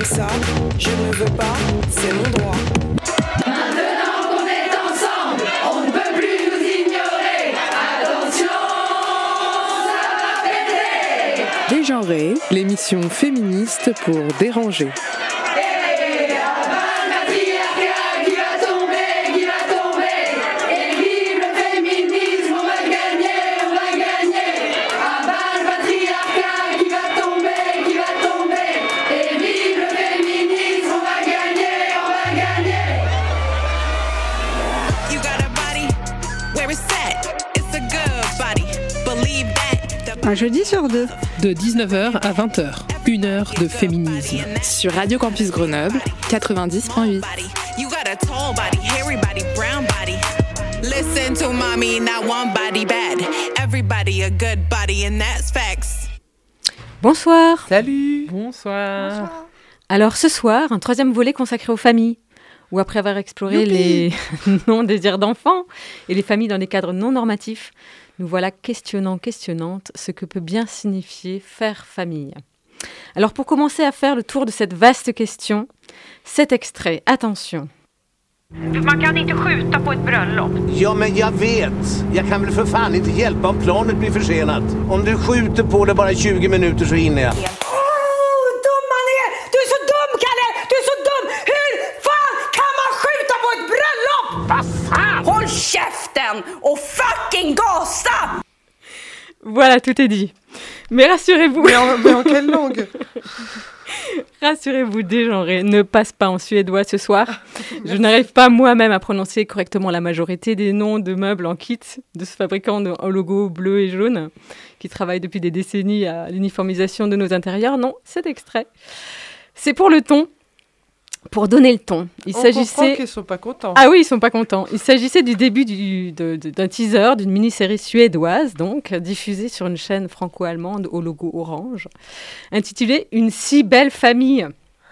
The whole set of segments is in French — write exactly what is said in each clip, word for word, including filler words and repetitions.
comme ça, je ne veux pas, c'est mon droit. Maintenant qu'on est ensemble, on ne peut plus nous ignorer. Attention, ça va péter. Dégenré, l'émission féministe pour déranger. Un jeudi sur deux. De dix-neuf heures à vingt heures, une heure de féminisme. Sur Radio Campus Grenoble, quatre-vingt-dix point huit. Bonsoir. Salut. Bonsoir. Bonsoir. Alors ce soir, un troisième volet consacré aux familles, où après avoir exploré Youpi. les non-désirs d'enfants et les familles dans des cadres non normatifs, nous voilà questionnant, questionnante ce que peut bien signifier faire famille. Alors pour commencer à faire le tour de cette vaste question, cet extrait, attention. Man kan inte skjuta på ett bröllop. Ja, men jag vet. Jag kan väl för fan inte hjälpa om planet blir försenat. Om du skjuter på det bara tjugo minuter så hinner jag. Åh, dum man är! Du är så dum, Kalle! Du är så dum! Hur fan kan man skjuta på ett bröllop? Vad fan! Håll käften och fucking gasa! Voilà, tout est dit. Mais rassurez-vous. Mais en, mais en quelle langue? Rassurez-vous, Dégenré ne passe pas en suédois ce soir. Je n'arrive pas moi-même à prononcer correctement la majorité des noms de meubles en kit de ce fabricant de, en logo bleu et jaune qui travaille depuis des décennies à l'uniformisation de nos intérieurs. Non, cet extrait, c'est pour le ton. Pour donner le ton, il On s'agissait. comprend qu'ils sont pas contents. Ah oui, ils sont pas contents. Il s'agissait du début du, de, de, d'un teaser d'une mini-série suédoise, donc diffusée sur une chaîne franco-allemande au logo orange, intitulée Une si belle famille.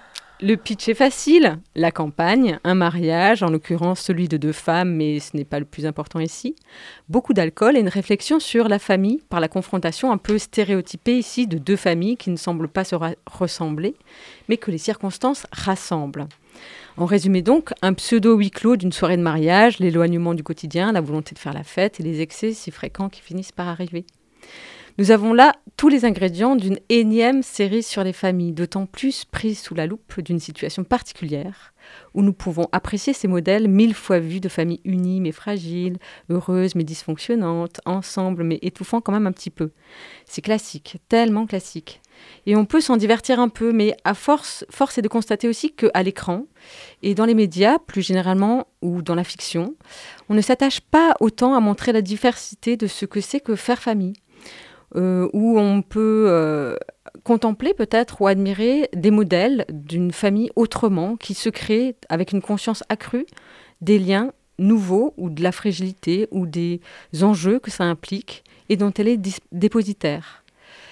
Le pitch est facile, la campagne, un mariage, en l'occurrence celui de deux femmes, mais ce n'est pas le plus important ici, beaucoup d'alcool et une réflexion sur la famille par la confrontation un peu stéréotypée ici de deux familles qui ne semblent pas se ra- ressembler, mais que les circonstances rassemblent. En résumé donc, un pseudo-huis clos d'une soirée de mariage, l'éloignement du quotidien, la volonté de faire la fête et les excès si fréquents qui finissent par arriver. Nous avons là tous les ingrédients d'une énième série sur les familles, d'autant plus prise sous la loupe d'une situation particulière, où nous pouvons apprécier ces modèles mille fois vus de familles unies mais fragiles, heureuses mais dysfonctionnantes, ensemble mais étouffant quand même un petit peu. C'est classique, tellement classique. Et on peut s'en divertir un peu, mais à force, force est de constater aussi qu'à l'écran, et dans les médias plus généralement, ou dans la fiction, on ne s'attache pas autant à montrer la diversité de ce que c'est que faire famille. Euh, où on peut euh, contempler peut-être ou admirer des modèles d'une famille autrement qui se crée avec une conscience accrue des liens nouveaux ou de la fragilité ou des enjeux que ça implique et dont elle est dis- dépositaire.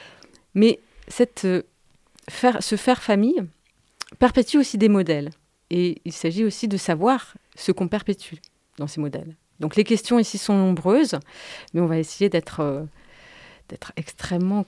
Mais cette, euh, faire, ce faire famille perpétue aussi des modèles et il s'agit aussi de savoir ce qu'on perpétue dans ces modèles. Donc les questions ici sont nombreuses, mais on va essayer d'être... Euh, d'être extrêmement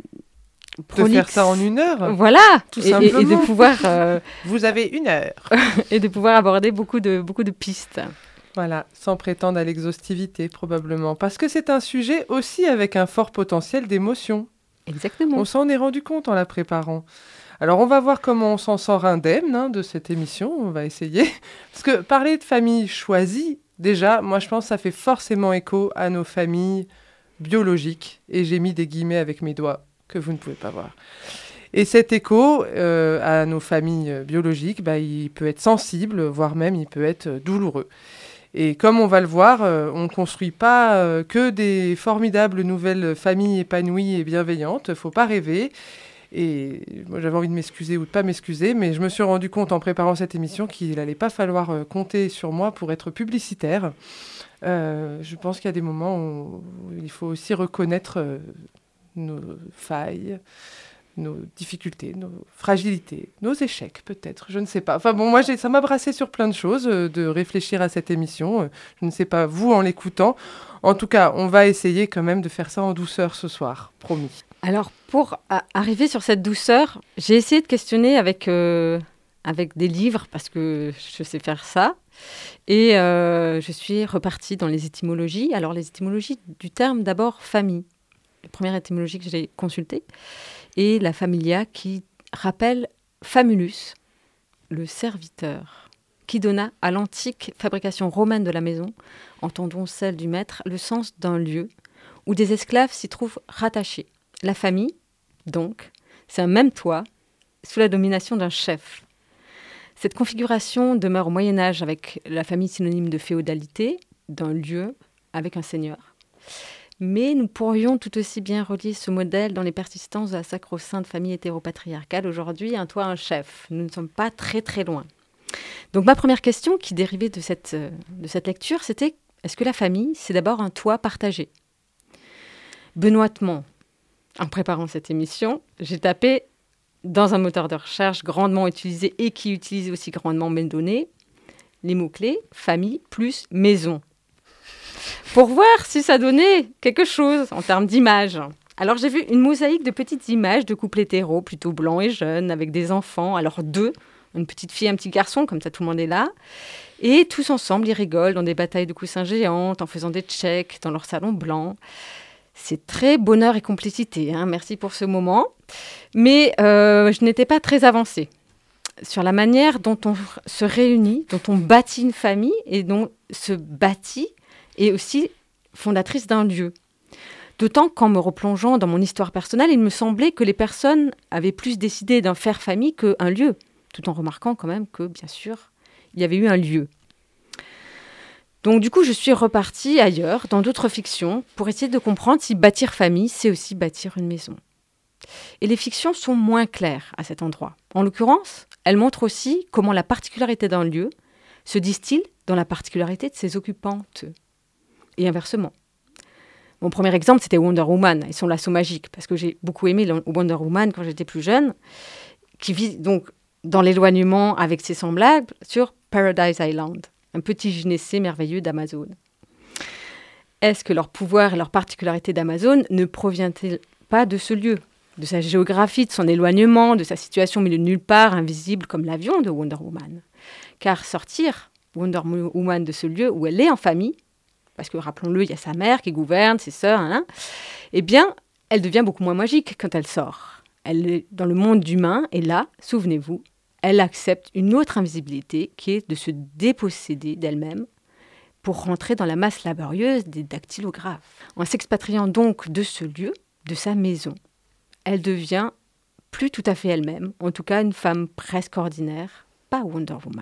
prolixe. De faire ça en une heure. Voilà, tout et, simplement. Et, et de pouvoir... Euh, Vous avez une heure. et de pouvoir aborder beaucoup de, beaucoup de pistes. Voilà, sans prétendre à l'exhaustivité probablement. Parce que c'est un sujet aussi avec un fort potentiel d'émotion. Exactement. On s'en est rendu compte en la préparant. Alors on va voir comment on s'en sort indemne hein, de cette émission, on va essayer. Parce que parler de famille choisie, déjà, moi je pense que ça fait forcément écho à nos familles biologique, et j'ai mis des guillemets avec mes doigts que vous ne pouvez pas voir. Et cet écho euh, à nos familles biologiques, bah, il peut être sensible, voire même il peut être douloureux. Et comme on va le voir, euh, on ne construit pas euh, que des formidables nouvelles familles épanouies et bienveillantes, il ne faut pas rêver. Et moi, j'avais envie de m'excuser ou de ne pas m'excuser, mais je me suis rendu compte en préparant cette émission qu'il n'allait pas falloir euh, compter sur moi pour être publicitaire. Euh, je pense qu'il y a des moments où il faut aussi reconnaître euh, nos failles, nos difficultés, nos fragilités, nos échecs peut-être, je ne sais pas. Enfin bon, moi j'ai, ça m'a brassé sur plein de choses euh, de réfléchir à cette émission. Euh, je ne sais pas vous en l'écoutant. En tout cas, on va essayer quand même de faire ça en douceur ce soir, promis. Alors, pour a- arriver sur cette douceur, j'ai essayé de questionner avec, euh, avec des livres, parce que je sais faire ça. Et euh, je suis repartie dans les étymologies. Alors, les étymologies du terme, d'abord, famille. La première étymologie que j'ai consultée. Et la familia qui rappelle famulus, le serviteur, qui donna à l'antique fabrication romaine de la maison, entendons celle du maître, le sens d'un lieu où des esclaves s'y trouvent rattachés. La famille, donc, c'est un même toit sous la domination d'un chef. Cette configuration demeure au Moyen-Âge avec la famille synonyme de féodalité, d'un lieu avec un seigneur. Mais nous pourrions tout aussi bien relier ce modèle dans les persistances de la sacro-sainte famille hétéropatriarcale. Aujourd'hui, un toit, un chef. Nous ne sommes pas très très loin. Donc ma première question qui dérivait de cette, de cette lecture, c'était est-ce que la famille, c'est d'abord un toit partagé ? Benoîtement, en préparant cette émission, j'ai tapé dans un moteur de recherche grandement utilisé et qui utilise aussi grandement mes données, les mots-clés famille plus maison. Pour voir si ça donnait quelque chose en termes d'images. Alors j'ai vu une mosaïque de petites images de couples hétéros, plutôt blancs et jeunes, avec des enfants, alors deux, une petite fille et un petit garçon, comme ça tout le monde est là. Et tous ensemble, ils rigolent dans des batailles de coussins géantes, en faisant des tchèques dans leur salon blanc. C'est très bonheur et complicité, hein, merci pour ce moment. Mais euh, je n'étais pas très avancée sur la manière dont on se réunit, dont on bâtit une famille et dont se bâtit est aussi fondatrice d'un lieu. D'autant qu'en me replongeant dans mon histoire personnelle, il me semblait que les personnes avaient plus décidé d'un faire famille qu'un lieu, tout en remarquant quand même que, bien sûr, il y avait eu un lieu. Donc du coup, je suis repartie ailleurs, dans d'autres fictions, pour essayer de comprendre si bâtir famille, c'est aussi bâtir une maison. Et les fictions sont moins claires à cet endroit. En l'occurrence, elles montrent aussi comment la particularité d'un lieu se distille dans la particularité de ses occupantes. Et inversement. Mon premier exemple, c'était Wonder Woman et son lasso magique, parce que j'ai beaucoup aimé Wonder Woman quand j'étais plus jeune, qui vit donc dans l'éloignement avec ses semblables sur Paradise Island, un petit gynécée merveilleux d'Amazon. Est-ce que leur pouvoir et leur particularité d'Amazon ne provient-il pas de ce lieu, de sa géographie, de son éloignement, de sa situation au milieu de nulle part, invisible comme l'avion de Wonder Woman ? Car sortir Wonder Woman de ce lieu où elle est en famille, parce que, rappelons-le, il y a sa mère qui gouverne, ses sœurs, hein, eh bien, elle devient beaucoup moins magique quand elle sort. Elle est dans le monde humain, et là, souvenez-vous, elle accepte une autre invisibilité qui est de se déposséder d'elle-même pour rentrer dans la masse laborieuse des dactylographes. En s'expatriant donc de ce lieu, de sa maison, elle devient plus tout à fait elle-même, en tout cas une femme presque ordinaire, pas Wonder Woman.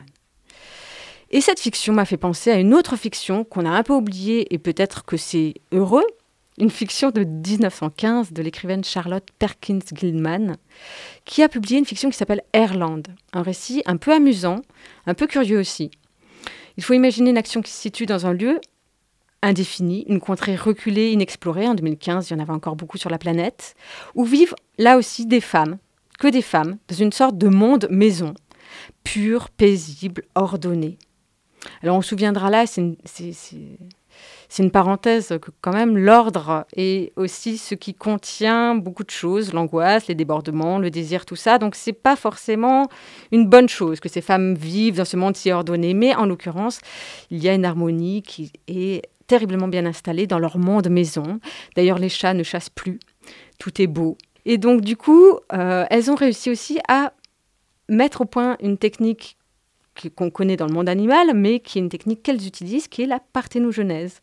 Et cette fiction m'a fait penser à une autre fiction qu'on a un peu oubliée, et peut-être que c'est heureux, une fiction de dix-neuf cent quinze de l'écrivaine Charlotte Perkins Gilman, qui a publié une fiction qui s'appelle Airland, un récit un peu amusant, un peu curieux aussi. Il faut imaginer une action qui se situe dans un lieu indéfini, une contrée reculée, inexplorée. En deux mille quinze, il y en avait encore beaucoup sur la planète, où vivent là aussi des femmes, que des femmes, dans une sorte de monde maison, pur, paisible, ordonné. Alors on se souviendra là, c'est une, c'est, c'est, c'est une parenthèse que quand même l'ordre est aussi ce qui contient beaucoup de choses, l'angoisse, les débordements, le désir, tout ça. Donc c'est pas forcément une bonne chose que ces femmes vivent dans ce monde si ordonné, mais en l'occurrence, il y a une harmonie qui est terriblement bien installée dans leur monde maison. D'ailleurs, les chats ne chassent plus, tout est beau. Et donc du coup, euh, elles ont réussi aussi à mettre au point une technique qu'on connaît dans le monde animal, mais qui est une technique qu'elles utilisent, qui est la parthénogenèse.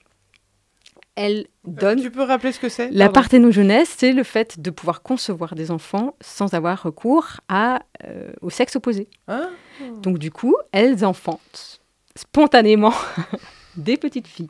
Elles donnent... Tu peux rappeler ce que c'est ? La Pardon. parthénogenèse, c'est le fait de pouvoir concevoir des enfants sans avoir recours à, euh, au sexe opposé. Ah. Donc du coup, elles enfantent spontanément des petites filles.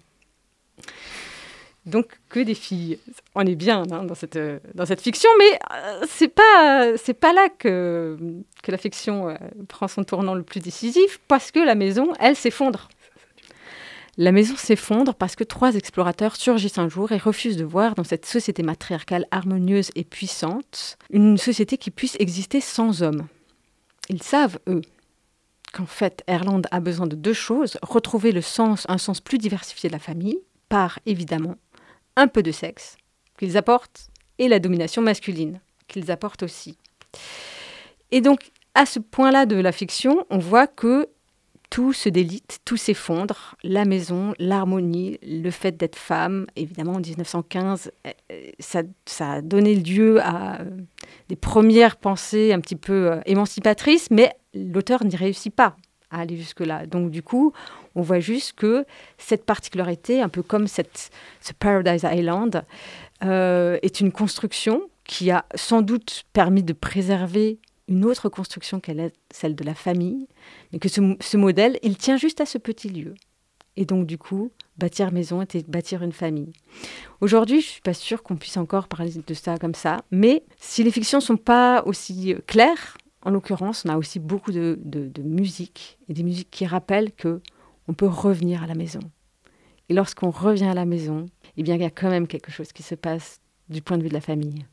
Donc que des filles. On est bien hein, dans, cette, dans cette fiction, mais euh, c'est pas, c'est pas là que, que la fiction euh, prend son tournant le plus décisif, parce que la maison, elle, s'effondre. La maison s'effondre parce que trois explorateurs surgissent un jour et refusent de voir dans cette société matriarcale harmonieuse et puissante une société qui puisse exister sans hommes. Ils savent, eux, qu'en fait, Airland a besoin de deux choses, retrouver le sens, un sens plus diversifié de la famille, par, évidemment, un peu de sexe, qu'ils apportent et la domination masculine qu'ils apportent aussi. Et donc, à ce point-là de la fiction, on voit que tout se délite, tout s'effondre, la maison, l'harmonie, le fait d'être femme. Évidemment, en dix-neuf cent quinze, ça, ça a donné lieu à euh, des premières pensées un petit peu euh, émancipatrices, mais l'auteur n'y réussit pas à aller jusque-là. Donc, du coup, on voit juste que cette particularité, un peu comme cette, ce Paradise Island, euh, est une construction qui a sans doute permis de préserver une autre construction qu'elle est celle de la famille, mais que ce, ce modèle, il tient juste à ce petit lieu. Et donc, du coup, bâtir maison était bâtir une famille. Aujourd'hui, je ne suis pas sûre qu'on puisse encore parler de ça comme ça, mais si les fictions ne sont pas aussi claires, en l'occurrence, on a aussi beaucoup de, de, de musique, et des musiques qui rappellent qu'on peut revenir à la maison. Et lorsqu'on revient à la maison, eh bien, il y a quand même quelque chose qui se passe du point de vue de la famille.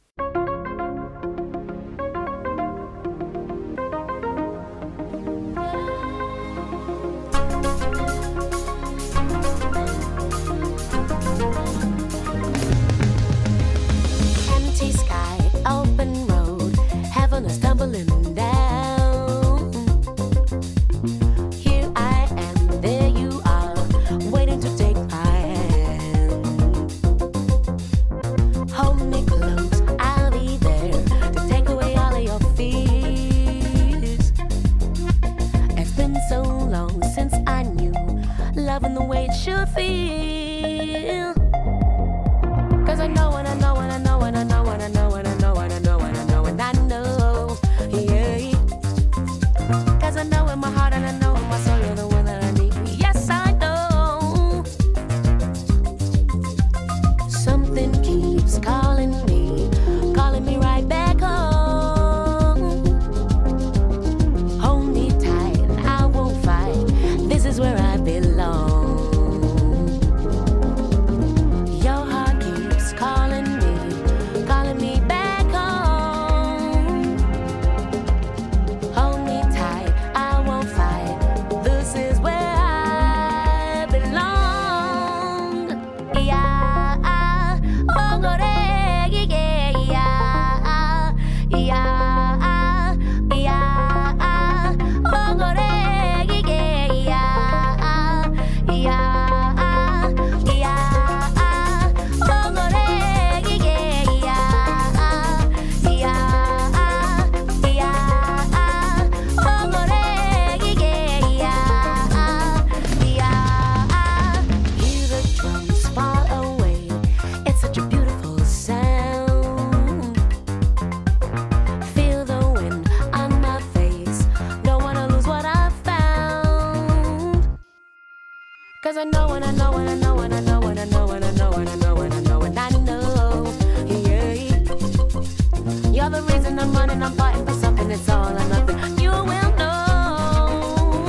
Stumbling down. Here I am, there you are, waiting to take my hand. Hold me close, I'll be there to take away all of your fears. It's been so long since I knew loving the way it should feel. Cause I know and I know and I know and I know and I know and I know and I know and I know and I know. I know in my heart and I know in my soul you're the one that I need. Yes, I know. Something keeps calling me, calling me right back home. Hold me tight and I won't fight. This is where I belong. Your heart keeps calling me, calling me back home. Hold me tight. This is where I belong. Yeah, oh, go yeah, yeah, yeah, yeah, yeah, oh, go yeah, yeah, yeah, yeah, yeah, oh, go yeah, yeah, yeah, yeah, yeah, oh, go Cause I know and I know and I know and I know and I know and I know and I know and I know and I know, yeah. You're the reason I'm running, I'm fighting for something, it's all or nothing. You will know.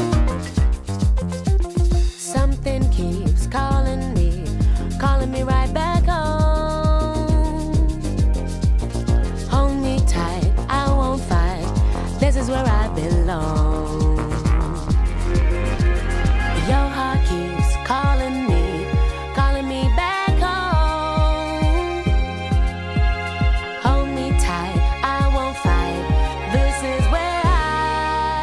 Something keeps calling me, calling me right back home. Hold me tight, I won't fight. This is where I belong. Your heart keeps calling me, calling me back home. Hold me tight, I won't fight. This is where I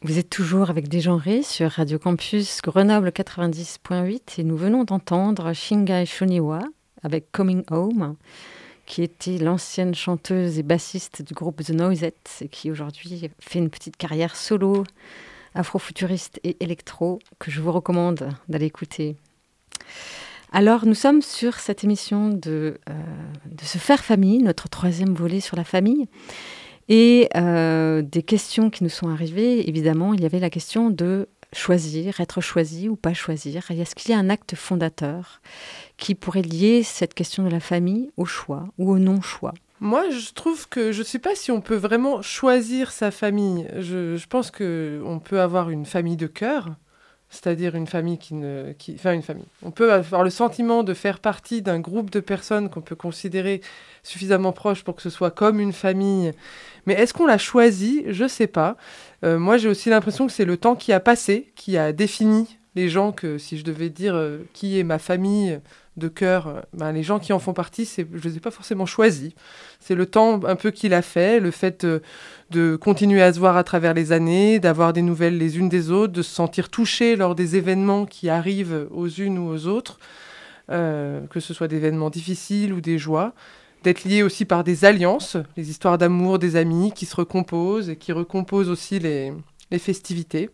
Vous êtes toujours avec Dégenré sur Radio Campus Grenoble quatre-vingt-dix point huit et nous venons d'entendre Shingai Shoniwa avec Coming Home, qui était l'ancienne chanteuse et bassiste du groupe The Noisettes et qui aujourd'hui fait une petite carrière solo, afrofuturiste et électro, que je vous recommande d'aller écouter. Alors, nous sommes sur cette émission de, euh, de Se faire famille, notre troisième volet sur la famille. Et euh, des questions qui nous sont arrivées, évidemment, il y avait la question de choisir, être choisi ou pas choisir. Et est-ce qu'il y a un acte fondateur qui pourrait lier cette question de la famille au choix ou au non-choix ? Moi, je trouve que je ne sais pas si on peut vraiment choisir sa famille. Je, je pense qu'on peut avoir une famille de cœur, c'est-à-dire une famille qui ne... Qui, enfin, une famille. On peut avoir le sentiment de faire partie d'un groupe de personnes qu'on peut considérer suffisamment proches pour que ce soit comme une famille. Mais est-ce qu'on l'a choisi ? Je ne sais pas. Euh, moi, j'ai aussi l'impression que c'est le temps qui a passé, qui a défini les gens, que si je devais dire euh, qui est ma famille de cœur, euh, ben, les gens qui en font partie, c'est, je ne les ai pas forcément choisis. C'est le temps un peu qu'il a fait, le fait euh, de continuer à se voir à travers les années, d'avoir des nouvelles les unes des autres, de se sentir touché lors des événements qui arrivent aux unes ou aux autres, euh, que ce soit des événements difficiles ou des joies, d'être lié aussi par des alliances, les histoires d'amour des amis qui se recomposent et qui recomposent aussi les, les festivités.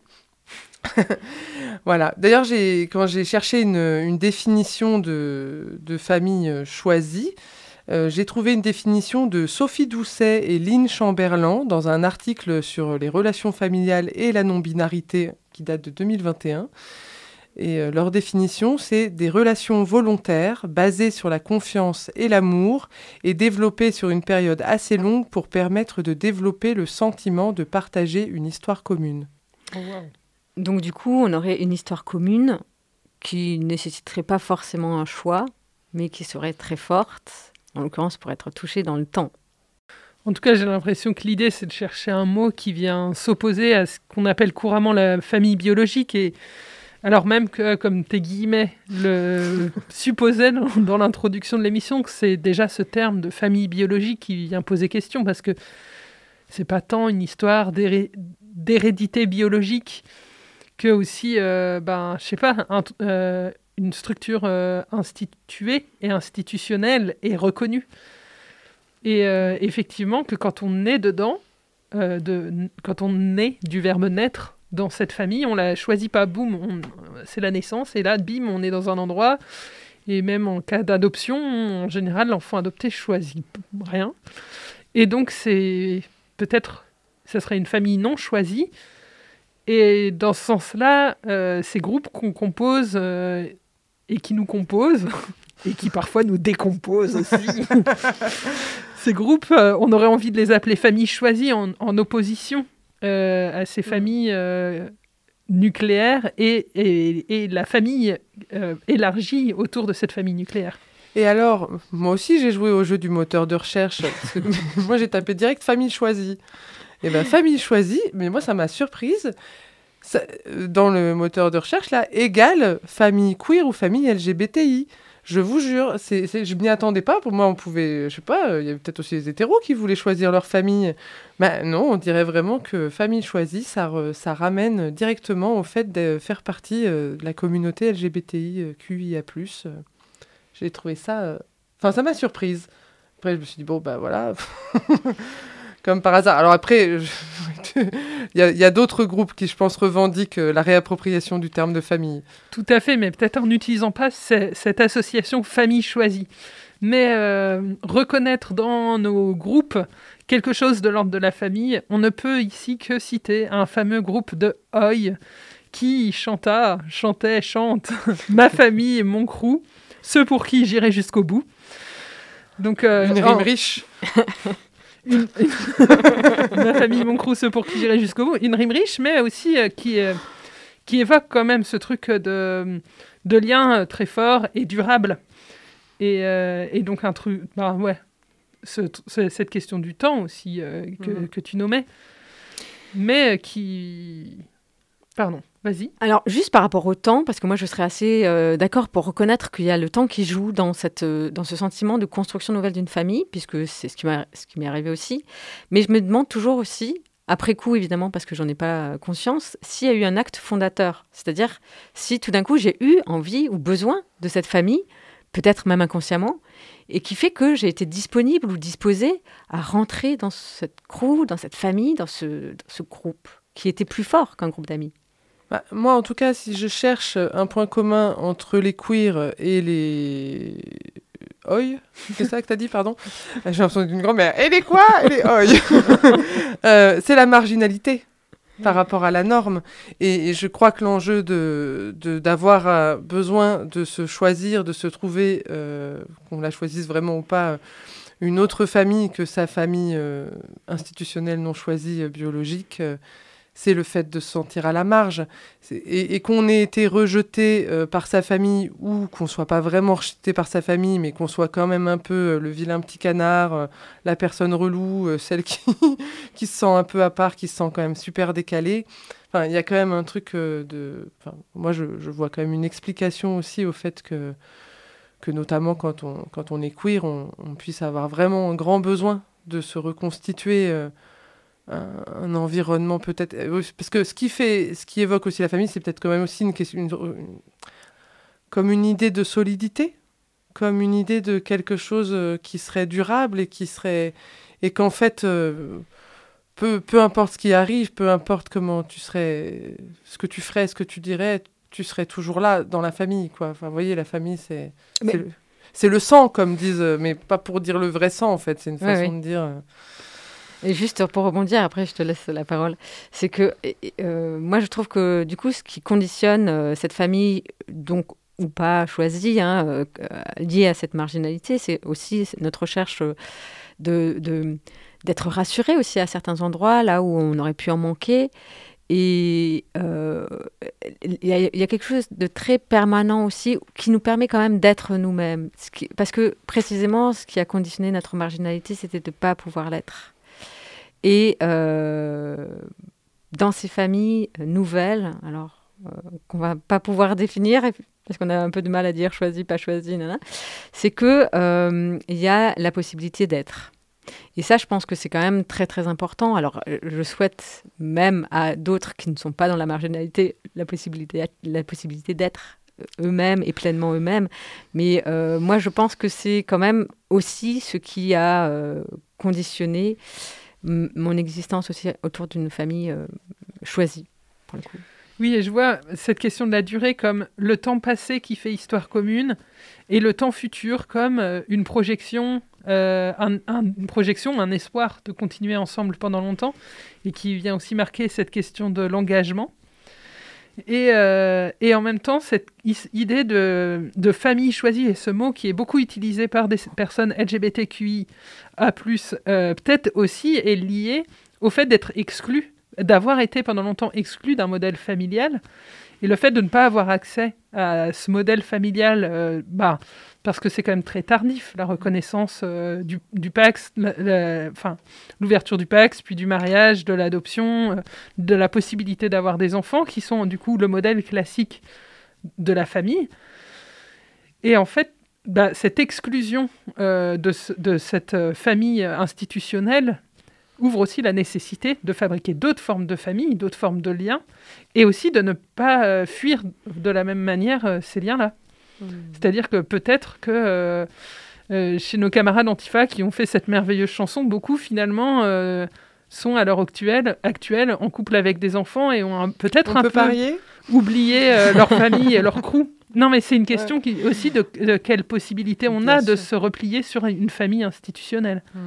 Voilà. D'ailleurs, j'ai, quand j'ai cherché une, une définition de, de famille choisie, euh, j'ai trouvé une définition de Sophie Doucet et Lynn Chamberlain dans un article sur les relations familiales et la non-binarité qui date de deux mille vingt et un. Et euh, leur définition, c'est des relations volontaires basées sur la confiance et l'amour et développées sur une période assez longue pour permettre de développer le sentiment de partager une histoire commune. Oh, wow. Donc du coup, on aurait une histoire commune qui ne nécessiterait pas forcément un choix, mais qui serait très forte, en l'occurrence pour être touchée dans le temps. En tout cas, j'ai l'impression que l'idée, c'est de chercher un mot qui vient s'opposer à ce qu'on appelle couramment la famille biologique. Et alors même que, comme tes guillemets le supposaient dans, dans l'introduction de l'émission, que c'est déjà ce terme de famille biologique qui vient poser question, parce que c'est pas tant une histoire d'héré- d'hérédité biologique que aussi, euh, ben, je sais pas, un, euh, une structure euh, instituée et institutionnelle et reconnue. Et euh, effectivement, que quand on est dedans, euh, de, quand on naît du verbe naître dans cette famille, on la choisit pas, boum, on, c'est la naissance, et là, bim, on est dans un endroit, et même en cas d'adoption, en général, l'enfant adopté choisit rien. Et donc, c'est peut-être, ça serait une famille non choisie. Et dans ce sens-là, euh, ces groupes qu'on compose euh, et qui nous composent, et qui parfois nous décomposent aussi, ces groupes, euh, on aurait envie de les appeler familles choisies en, en opposition euh, à ces familles euh, nucléaire et, et, et la famille euh, élargie autour de cette famille nucléaire. Et alors, moi aussi, j'ai joué au jeu du moteur de recherche. Parce que moi, j'ai tapé direct famille choisie. Et bien, famille choisie, mais moi, ça m'a surprise. Ça, dans le moteur de recherche, là, égale famille queer ou famille L G B T I. Je vous jure, c'est, c'est, je m'y attendais pas. Pour moi, on pouvait, je sais pas, il y avait peut-être aussi les hétéros qui voulaient choisir leur famille. Mais non, on dirait vraiment que famille choisie, ça, ça ramène directement au fait de faire partie de la communauté L G B T I Q I A plus. J'ai trouvé ça... Enfin, ça m'a surprise. Après, je me suis dit, bon, bah voilà... Comme par hasard. Alors après, il y, y a d'autres groupes qui, je pense, revendiquent la réappropriation du terme de famille. Tout à fait, mais peut-être en n'utilisant pas c- cette association famille choisie. Mais euh, reconnaître dans nos groupes quelque chose de l'ordre de la famille, on ne peut ici que citer un fameux groupe de Oi qui chanta, chantait, chante « Ma famille et mon crew, ceux pour qui j'irai jusqu'au bout ». Donc, euh, Une rime oh. riche. Une, une... Ma famille, mon crew, ceux pour qui j'irai jusqu'au bout. Une rime riche, mais aussi euh, qui, euh, qui évoque quand même ce truc de, de lien très fort et durable. Et, euh, et donc, un truc. Bah, ouais, ce, ce, cette question du temps aussi euh, que, mmh. que tu nommais. Mais euh, qui. Pardon, vas-y. Alors, juste par rapport au temps, parce que moi, je serais assez euh, d'accord pour reconnaître qu'il y a le temps qui joue dans, cette, euh, dans ce sentiment de construction nouvelle d'une famille, puisque c'est ce qui, m'a, ce qui m'est arrivé aussi. Mais je me demande toujours aussi, après coup évidemment parce que j'en ai pas conscience, s'il y a eu un acte fondateur. C'est-à-dire si tout d'un coup j'ai eu envie ou besoin de cette famille, peut-être même inconsciemment, et qui fait que j'ai été disponible ou disposée à rentrer dans cette crew, dans cette famille, dans ce, dans ce groupe qui était plus fort qu'un groupe d'amis. Bah, moi, en tout cas, si je cherche un point commun entre les queers et les... Oi, c'est ça que t'as dit, pardon. J'ai l'impression d'une grand-mère. Et les quoi? Et les oi. euh, C'est la marginalité par rapport à la norme. Et, et je crois que l'enjeu de, de, d'avoir euh, besoin de se choisir, de se trouver, euh, qu'on la choisisse vraiment ou pas, une autre famille que sa famille euh, institutionnelle non choisie, euh, biologique, euh, c'est le fait de se sentir à la marge. C'est, et, et qu'on ait été rejeté euh, par sa famille ou qu'on ne soit pas vraiment rejeté par sa famille, mais qu'on soit quand même un peu euh, le vilain petit canard, euh, la personne relou, euh, celle qui, qui se sent un peu à part, qui se sent quand même super décalée. Enfin, il y a quand même un truc euh, de... Enfin, moi, je, je vois quand même une explication aussi au fait que, que notamment quand on, quand on est queer, on, on puisse avoir vraiment un grand besoin de se reconstituer... Euh, Un, un environnement peut-être... Parce que ce qui, fait, ce qui évoque aussi la famille, c'est peut-être quand même aussi une question, une, une, comme une idée de solidité, comme une idée de quelque chose qui serait durable et qui serait... Et qu'en fait, euh, peu, peu importe ce qui arrive, peu importe comment tu serais... Ce que tu ferais, ce que tu dirais, tu serais toujours là dans la famille, quoi. Enfin, vous voyez, la famille, c'est... Mais... C'est, le, c'est le sang, comme disent... Mais pas pour dire le vrai sang, en fait. C'est une façon ouais, oui. de dire... Euh, Et juste pour rebondir, après je te laisse la parole, c'est que euh, moi je trouve que du coup ce qui conditionne euh, cette famille, donc ou pas choisie, hein, euh, liée à cette marginalité, c'est aussi notre recherche de, de, d'être rassuré aussi à certains endroits, là où on aurait pu en manquer. Et il euh, y, y a quelque chose de très permanent aussi qui nous permet quand même d'être nous-mêmes. Ce qui, parce que précisément ce qui a conditionné notre marginalité, c'était de ne pas pouvoir l'être. Et euh, dans ces familles nouvelles, alors euh, qu'on va pas pouvoir définir, parce qu'on a un peu de mal à dire choisi, pas choisi, nana, c'est que euh, y a la possibilité d'être. Et ça, je pense que c'est quand même très très important. Alors, je souhaite même à d'autres qui ne sont pas dans la marginalité la possibilité, la possibilité d'être eux-mêmes et pleinement eux-mêmes. Mais euh, moi, je pense que c'est quand même aussi ce qui a euh, conditionné mon existence aussi autour d'une famille euh, choisie, pour le coup. Oui, et je vois cette question de la durée comme le temps passé qui fait histoire commune et le temps futur comme euh, une projection, euh, un, un, une projection, un espoir de continuer ensemble pendant longtemps et qui vient aussi marquer cette question de l'engagement. Et, euh, et en même temps, cette is- idée de, de famille choisie, et ce mot qui est beaucoup utilisé par des personnes L G B T Q I A plus, euh, peut-être aussi est lié au fait d'être exclu, d'avoir été pendant longtemps exclu d'un modèle familial. Et le fait de ne pas avoir accès à ce modèle familial, euh, bah, parce que c'est quand même très tardif, la reconnaissance euh, du, du Pacs, la, la, enfin, l'ouverture du Pacs, puis du mariage, de l'adoption, euh, de la possibilité d'avoir des enfants, qui sont du coup le modèle classique de la famille. Et en fait, bah, cette exclusion euh, de, de cette euh, famille institutionnelle ouvre aussi la nécessité de fabriquer d'autres formes de famille, d'autres formes de liens, et aussi de ne pas euh, fuir de la même manière euh, ces liens-là. Mmh. C'est-à-dire que peut-être que euh, euh, chez nos camarades Antifa qui ont fait cette merveilleuse chanson, beaucoup finalement euh, sont à l'heure actuelle, actuelle en couple avec des enfants et ont un, peut-être On un peut peu parier oublié euh, leur famille et leur crew. Non, mais c'est une question ouais. qui, aussi de, de quelle possibilité on Bien a sûr. de se replier sur une famille institutionnelle. Mmh.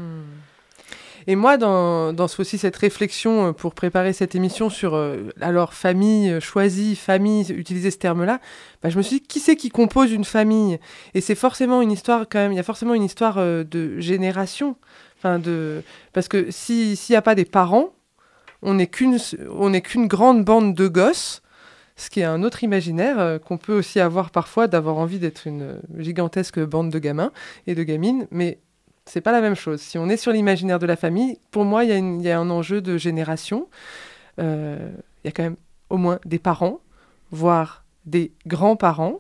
Et moi, dans, dans aussi cette réflexion pour préparer cette émission sur, euh, alors, famille choisie, famille, utiliser ce terme-là, bah, je me suis dit, qui c'est qui compose une famille ? Et c'est forcément une histoire, quand même, il y a forcément une histoire euh, de génération. Enfin, de... Parce que si, s'il n'y a pas des parents, on n'est qu'une, on n'est qu'une grande bande de gosses, ce qui est un autre imaginaire euh, qu'on peut aussi avoir parfois, d'avoir envie d'être une gigantesque bande de gamins et de gamines, mais... c'est pas la même chose. Si on est sur l'imaginaire de la famille, pour moi, il y, y a un enjeu de génération. Il euh, y a quand même au moins des parents, voire des grands-parents.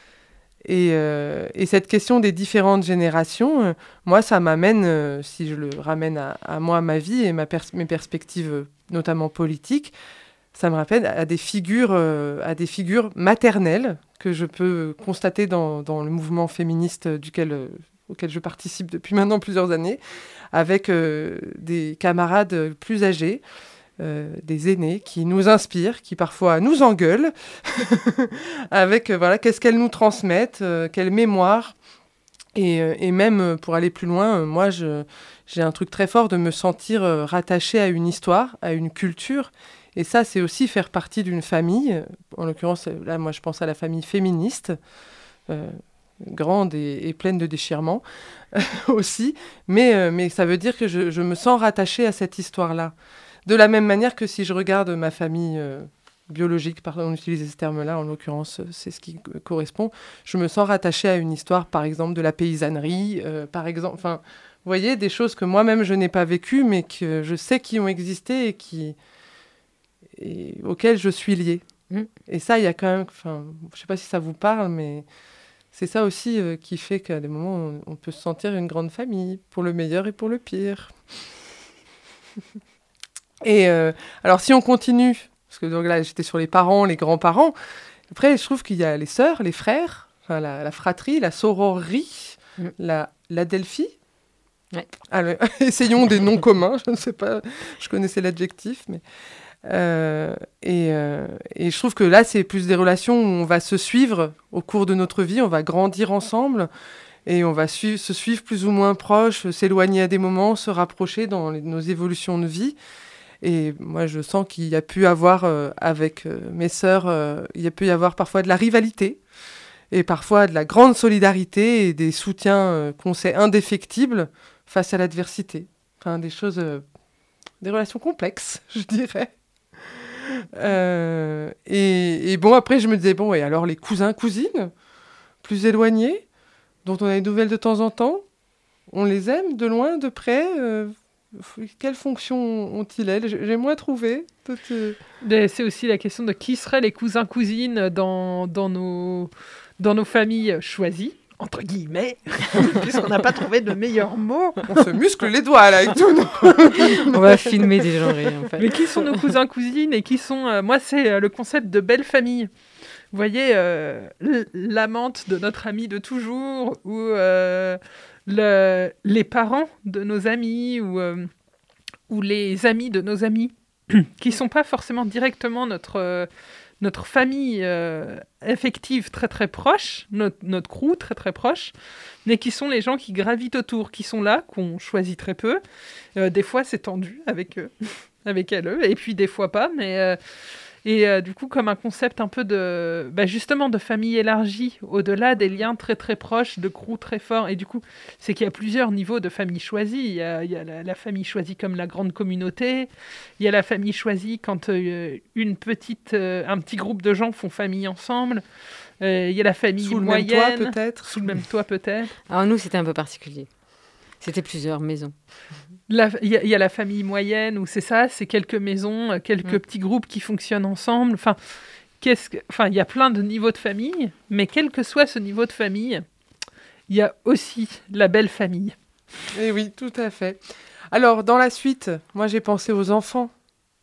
Et, euh, et cette question des différentes générations, euh, moi, ça m'amène, euh, si je le ramène à, à moi, ma vie et ma pers- mes perspectives notamment politiques, ça me rappelle à des figures, euh, à des figures maternelles que je peux constater dans, dans le mouvement féministe duquel, euh, auquel je participe depuis maintenant plusieurs années, avec euh, des camarades plus âgés, euh, des aînés qui nous inspirent, qui parfois nous engueulent, avec euh, voilà, qu'est-ce qu'elles nous transmettent, euh, quelle mémoire. Et, euh, et même, euh, pour aller plus loin, euh, moi, je, j'ai un truc très fort de me sentir euh, rattachée à une histoire, à une culture. Et ça, c'est aussi faire partie d'une famille. En l'occurrence, là, moi, je pense à la famille féministe, euh, grande et, et pleine de déchirements aussi. Mais, euh, mais ça veut dire que je, je me sens rattachée à cette histoire-là. De la même manière que si je regarde ma famille euh, biologique, pardon, on utilise ce terme-là, en l'occurrence, c'est ce qui euh, correspond. Je me sens rattachée à une histoire, par exemple, de la paysannerie, euh, par exemple. Enfin, vous voyez, des choses que moi-même, je n'ai pas vécues, mais que je sais qui ont existé et qui... et auquel je suis liée. Mmh. Et ça, il y a quand même... Enfin, je ne sais pas si ça vous parle, mais c'est ça aussi euh, qui fait qu'à des moments, on, on peut se sentir une grande famille, pour le meilleur et pour le pire. Et euh, alors, si on continue, parce que donc là, j'étais sur les parents, les grands-parents, après, je trouve qu'il y a les sœurs, les frères, enfin, la, la fratrie, la sororie, mmh. la, l'adelphie. Ouais. Alors, essayons des noms communs, je ne sais pas, je connaissais l'adjectif, mais... Euh, et, euh, et je trouve que là, c'est plus des relations où on va se suivre au cours de notre vie, on va grandir ensemble et on va suivre, se suivre plus ou moins proches, s'éloigner à des moments, se rapprocher dans les, nos évolutions de vie. Et moi, je sens qu'il y a pu avoir, euh, avec euh, mes sœurs, euh, il y a pu y avoir parfois de la rivalité et parfois de la grande solidarité et des soutiens euh, qu'on sait indéfectibles face à l'adversité. Enfin, des choses, euh, des relations complexes, je dirais. Euh, et, et bon, après, je me disais, bon, et alors les cousins, cousines, plus éloignés, dont on a des nouvelles de temps en temps, on les aime de loin, de près euh, quelle fonction ont-ils, elles ? J'ai moins trouvé. Te... C'est aussi la question de qui seraient les cousins, cousines dans, dans, nos, dans nos familles choisies, entre guillemets, puisqu'on n'a pas trouvé de meilleur mot. On se muscle les doigts, là, avec tout. On va filmer des gens, en fait. Mais qui sont nos cousins, cousines et qui sont... Euh, moi, c'est euh, le concept de belle famille. Vous voyez, euh, l'amante de notre ami de toujours, ou euh, le, les parents de nos amis, ou, euh, ou les amis de nos amis, qui ne sont pas forcément directement notre... Euh, notre famille euh, affective très très proche, notre, notre crew très très proche, mais qui sont les gens qui gravitent autour, qui sont là, qu'on choisit très peu. Euh, des fois, c'est tendu avec eux, avec elles, et puis des fois pas, mais... Euh, et euh, du coup, comme un concept un peu de... Bah, justement, de famille élargie, au-delà des liens très très proches, de crew très forts. Et du coup, c'est qu'il y a plusieurs niveaux de famille choisie. Il y a, il y a la, la famille choisie comme la grande communauté. Il y a la famille choisie quand euh, une petite, euh, un petit groupe de gens font famille ensemble. Euh, il y a la famille sous moyenne. Sous le même toit, peut-être. Sous le même toit, peut-être. Alors nous, c'était un peu particulier. C'était plusieurs maisons. Il y, y a la famille moyenne où c'est ça, c'est quelques maisons, quelques mmh. petits groupes qui fonctionnent ensemble. Enfin, qu'est-ce que, enfin, il y a plein de niveaux de famille, mais quel que soit ce niveau de famille, il y a aussi la belle famille. Et oui, tout à fait. Alors, dans la suite, moi, j'ai pensé aux enfants,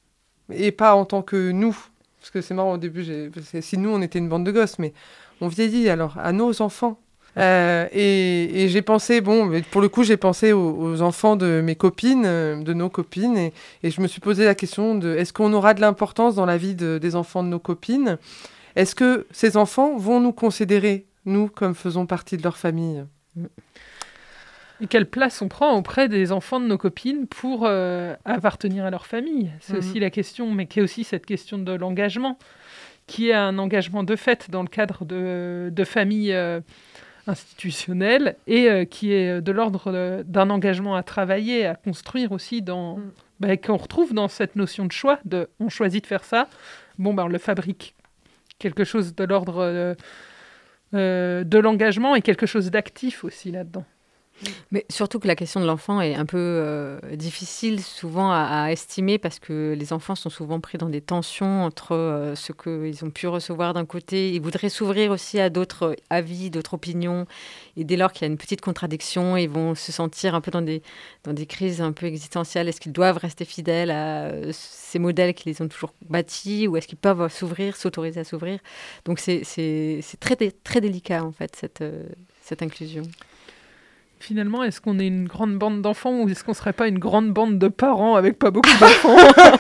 et pas en tant que nous. Parce que c'est marrant, au début, j'ai... si nous, on était une bande de gosses, mais on vieillit, alors, à nos enfants. Euh, et, et j'ai pensé, bon, pour le coup, j'ai pensé aux, aux enfants de mes copines, de nos copines, et, et je me suis posé la question de est-ce qu'on aura de l'importance dans la vie de, des enfants de nos copines ? Est-ce que ces enfants vont nous considérer, nous, comme faisons partie de leur famille ? Et quelle place on prend auprès des enfants de nos copines pour euh, appartenir à leur famille ? C'est mmh. aussi la question, mais qui est aussi cette question de l'engagement, qui est un engagement de fait dans le cadre de, de familles euh, institutionnelles et euh, qui est de l'ordre de, d'un engagement à travailler, à construire aussi, dans, mmh. bah, qu'on retrouve dans cette notion de choix, de on choisit de faire ça, bon, bah, on le fabrique. Quelque chose de l'ordre euh, euh, de l'engagement et quelque chose d'actif aussi là-dedans. Mais surtout que la question de l'enfant est un peu euh, difficile souvent à, à estimer parce que les enfants sont souvent pris dans des tensions entre euh, ce qu'ils ont pu recevoir d'un côté. Ils voudraient s'ouvrir aussi à d'autres avis, d'autres opinions. Et dès lors qu'il y a une petite contradiction, ils vont se sentir un peu dans des, dans des crises un peu existentielles. Est-ce qu'ils doivent rester fidèles à euh, ces modèles qui les ont toujours bâtis ou est-ce qu'ils peuvent s'ouvrir, s'autoriser à s'ouvrir? Donc c'est, c'est, c'est très, très délicat en fait cette, euh, cette inclusion. Finalement, est-ce qu'on est une grande bande d'enfants ou est-ce qu'on ne serait pas une grande bande de parents avec pas beaucoup d'enfants?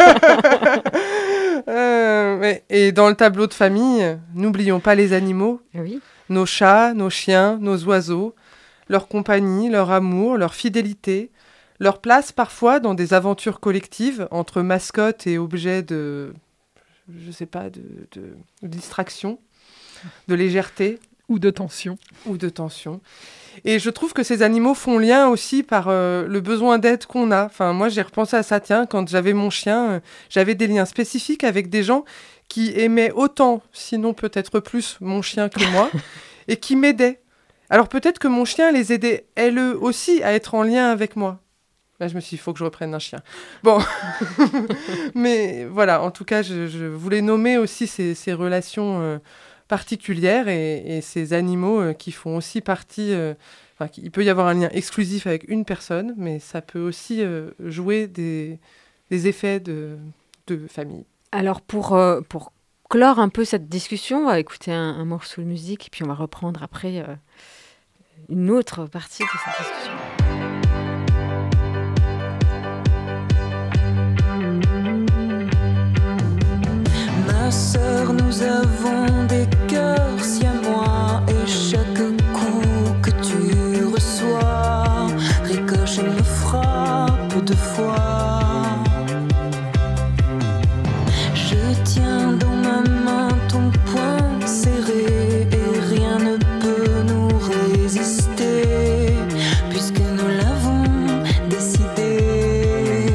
euh, mais, Et dans le tableau de famille, n'oublions pas les animaux. Oui. Nos chats, nos chiens, nos oiseaux, leur compagnie, leur amour, leur fidélité, leur place parfois dans des aventures collectives entre mascottes et objets de, je sais pas, de, de, de distraction, de légèreté. Ou de tension. Ou de tension. Et je trouve que ces animaux font lien aussi par euh, le besoin d'aide qu'on a. Enfin, moi, j'ai repensé à ça, tiens, quand j'avais mon chien, euh, j'avais des liens spécifiques avec des gens qui aimaient autant, sinon peut-être plus, mon chien que moi, et qui m'aidaient. Alors peut-être que mon chien les aidait, elles aussi, à être en lien avec moi. Là, je me suis dit, il faut que je reprenne un chien. Bon, mais voilà, en tout cas, je, je voulais nommer aussi ces, ces relations euh, particulières et, et ces animaux euh, qui font aussi partie... Euh, enfin, il peut y avoir un lien exclusif avec une personne, mais ça peut aussi euh, jouer des, des effets de, de famille. Alors, pour, euh, pour clore un peu cette discussion, on va écouter un, un morceau de musique et puis on va reprendre après euh, une autre partie de cette discussion. Ma sœur, nous avons des cœurs siamois et chaque coup que tu reçois ricoche et me frappe deux fois. Je tiens dans ma main ton poing serré et rien ne peut nous résister puisque nous l'avons décidé.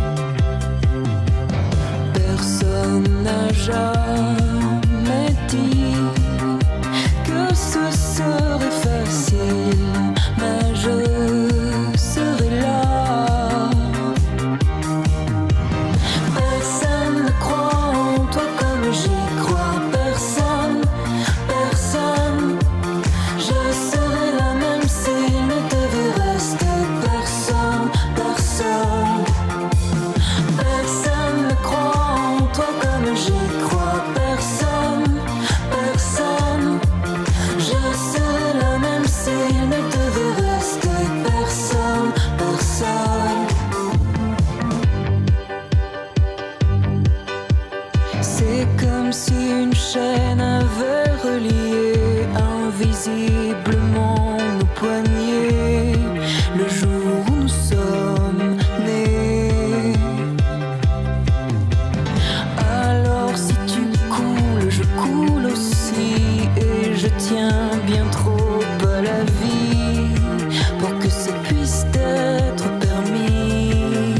Personne n'a jamais dit que ce serait facile, mais je serai là. Personne ne croit en toi comme j'y crois. Personne, personne. Je serai là même s'il ne devait rester personne, personne. Personne ne croit en toi comme j'y crois. Personne, personne. Je serai là même s'il ne devait rester personne, personne. C'est comme si une chaîne avait relié invisiblement nos poignets le jour où nous sommes nés. Alors si tu coules, je coule aussi et je tiens bien trop à la vie pour que ça puisse être permis.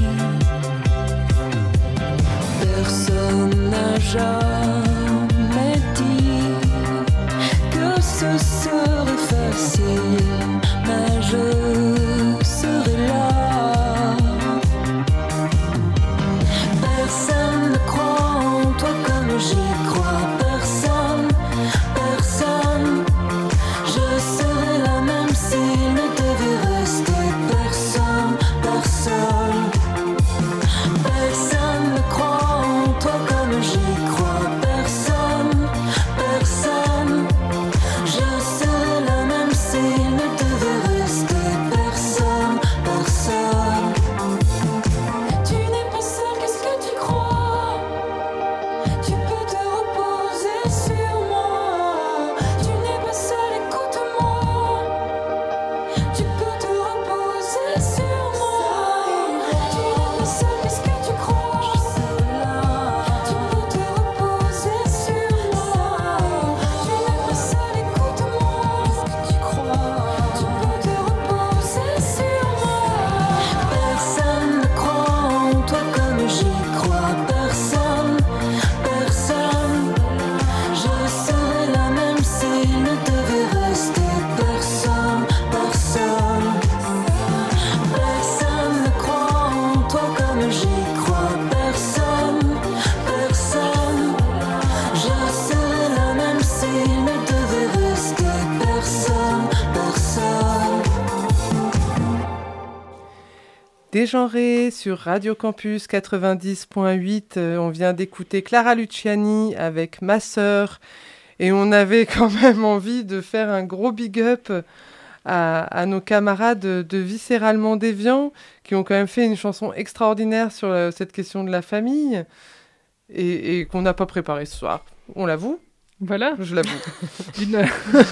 Personne n'a jamais dit que ce serait facile, mais je serai là. Personne ne croit en toi comme j'y crois. Personne, personne. Je serai là même s'il ne devait rester personne, personne. Personne ne croit en toi comme j'y crois. Personne, personne. Je serai là même s'il ne devait rester personne, personne. Tu n'es pas seul, qu'est-ce que tu crois? Tu peux te reposer sur moi. Tu n'es pas seul, écoute-moi. Tu peux te reposer sur moi. Tu n'es pas seul, qu'est-ce que tu crois? Je serai là. Tu peux te reposer sur moi. Tu n'es pas seul, écoute-moi. Qu'est-ce que tu crois? Tu peux te reposer sur moi. Personne ne croit en toi comme j'y crois. Personne, personne. Dégenré sur Radio Campus quatre-vingt-dix point huit. Euh, on vient d'écouter Clara Luciani avec Ma Sœur. Et on avait quand même envie de faire un gros big up à, à nos camarades de, de Viscéralement Déviant, qui ont quand même fait une chanson extraordinaire sur euh, cette question de la famille, et, et qu'on n'a pas préparé ce soir. On l'avoue ? Voilà. Je l'avoue. Une...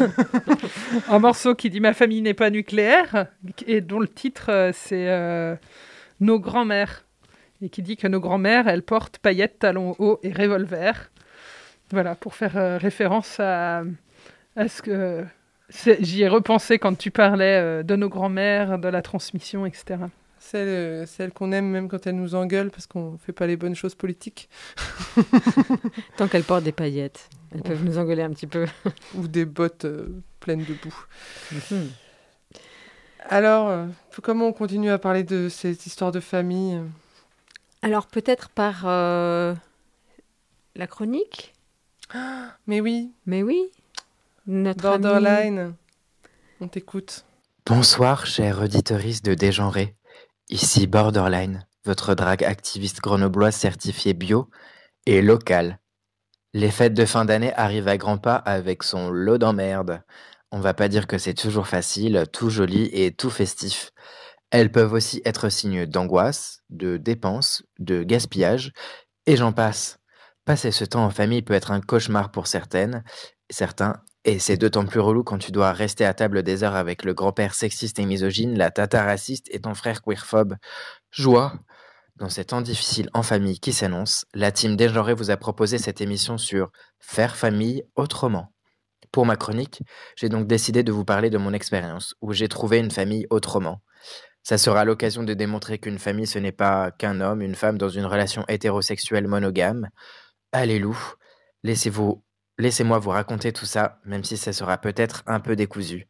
un morceau qui dit « Ma famille n'est pas nucléaire » et dont le titre, euh, c'est euh, « Nos grands-mères » et qui dit que nos grands-mères, elles portent paillettes, talons hauts et revolver. Voilà, pour faire euh, référence à, à ce que... C'est, j'y ai repensé quand tu parlais euh, de nos grands-mères, de la transmission, et cetera. Celle, euh, celle qu'on aime même quand elles nous engueulent parce qu'on ne fait pas les bonnes choses politiques. Tant qu'elles portent des paillettes, elles peuvent nous engueuler un petit peu. Ou des bottes euh, pleines de boue. Mm-hmm. Alors, euh, comment on continue à parler de cette histoire de famille ? Alors peut-être par euh, la chronique ? Mais oui. Mais oui. Notre Borderline. ami... On t'écoute. Bonsoir, chère auditrice de Dégenré. Ici Borderline, votre drague activiste grenobloise certifiée bio et locale. Les fêtes de fin d'année arrivent à grands pas avec son lot d'emmerde. On va pas dire que c'est toujours facile, tout joli et tout festif. Elles peuvent aussi être signes d'angoisse, de dépenses, de gaspillage, et j'en passe. Passer ce temps en famille peut être un cauchemar pour certaines, certains, et c'est d'autant plus relou quand tu dois rester à table des heures avec le grand-père sexiste et misogyne, la tata raciste et ton frère queerphobe. Joie! Dans ces temps difficiles en famille qui s'annoncent, la team Dégenré vous a proposé cette émission sur Faire famille autrement. Pour ma chronique, j'ai donc décidé de vous parler de mon expérience, où j'ai trouvé une famille autrement. Ça sera l'occasion de démontrer qu'une famille, ce n'est pas qu'un homme, une femme dans une relation hétérosexuelle monogame. Alléluia, laissez-vous, laissez-moi vous raconter tout ça, même si ça sera peut-être un peu décousu.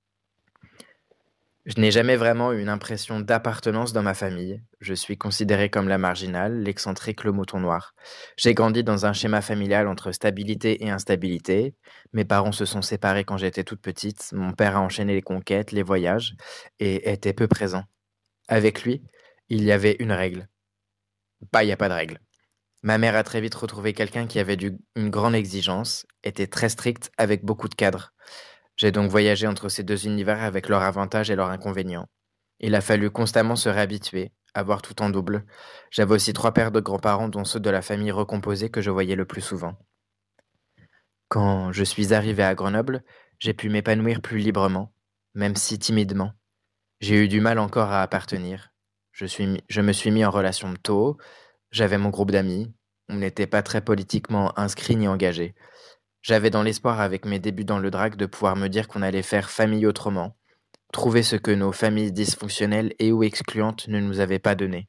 Je n'ai jamais vraiment eu une impression d'appartenance dans ma famille. Je suis considéré comme la marginale, l'excentrique, le mouton noir. J'ai grandi dans un schéma familial entre stabilité et instabilité. Mes parents se sont séparés quand j'étais toute petite. Mon père a enchaîné les conquêtes, les voyages, et était peu présent. Avec lui, il y avait une règle. Bah, il n'y a pas de règle. Ma mère a très vite retrouvé quelqu'un qui avait du, une grande exigence, était très strict, avec beaucoup de cadres. J'ai donc voyagé entre ces deux univers avec leurs avantages et leurs inconvénients. Il a fallu constamment se réhabituer, avoir tout en double. J'avais aussi trois paires de grands-parents, dont ceux de la famille recomposée que je voyais le plus souvent. Quand je suis arrivé à Grenoble, j'ai pu m'épanouir plus librement, même si timidement. J'ai eu du mal encore à appartenir. Je, suis, je me suis mis en relation tôt, j'avais mon groupe d'amis, on n'était pas très politiquement inscrits ni engagés. J'avais dans l'espoir, avec mes débuts dans le drague, de pouvoir me dire qu'on allait faire famille autrement, trouver ce que nos familles dysfonctionnelles et ou excluantes ne nous avaient pas donné.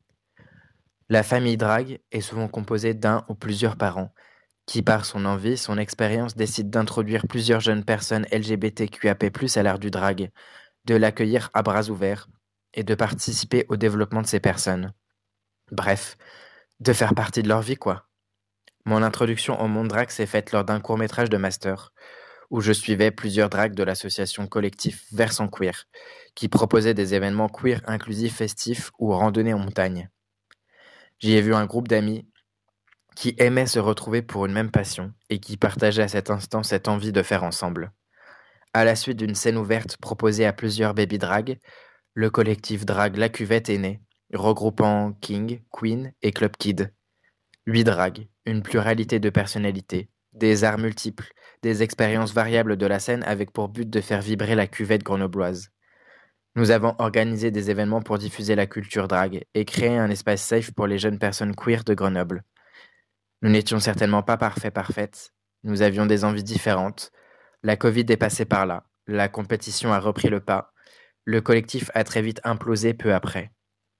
La famille drague est souvent composée d'un ou plusieurs parents, qui par son envie, son expérience, décide d'introduire plusieurs jeunes personnes L G B T Q I A P plus, à l'ère du drague, de l'accueillir à bras ouverts et de participer au développement de ces personnes. Bref, de faire partie de leur vie, quoi. Mon introduction au monde drague s'est faite lors d'un court-métrage de master, où je suivais plusieurs dragues de l'association collectif Versant Queer, qui proposait des événements queer inclusifs festifs ou randonnées en montagne. J'y ai vu un groupe d'amis qui aimaient se retrouver pour une même passion et qui partageaient à cet instant cette envie de faire ensemble. À la suite d'une scène ouverte proposée à plusieurs baby dragues, le collectif drague La Cuvette est né, regroupant King, Queen et Club Kid. Huit dragues, une pluralité de personnalités, des arts multiples, des expériences variables de la scène avec pour but de faire vibrer la cuvette grenobloise. Nous avons organisé des événements pour diffuser la culture drague et créer un espace safe pour les jeunes personnes queer de Grenoble. Nous n'étions certainement pas parfaits parfaites, nous avions des envies différentes. La Covid est passée par là, la compétition a repris le pas, le collectif a très vite implosé peu après.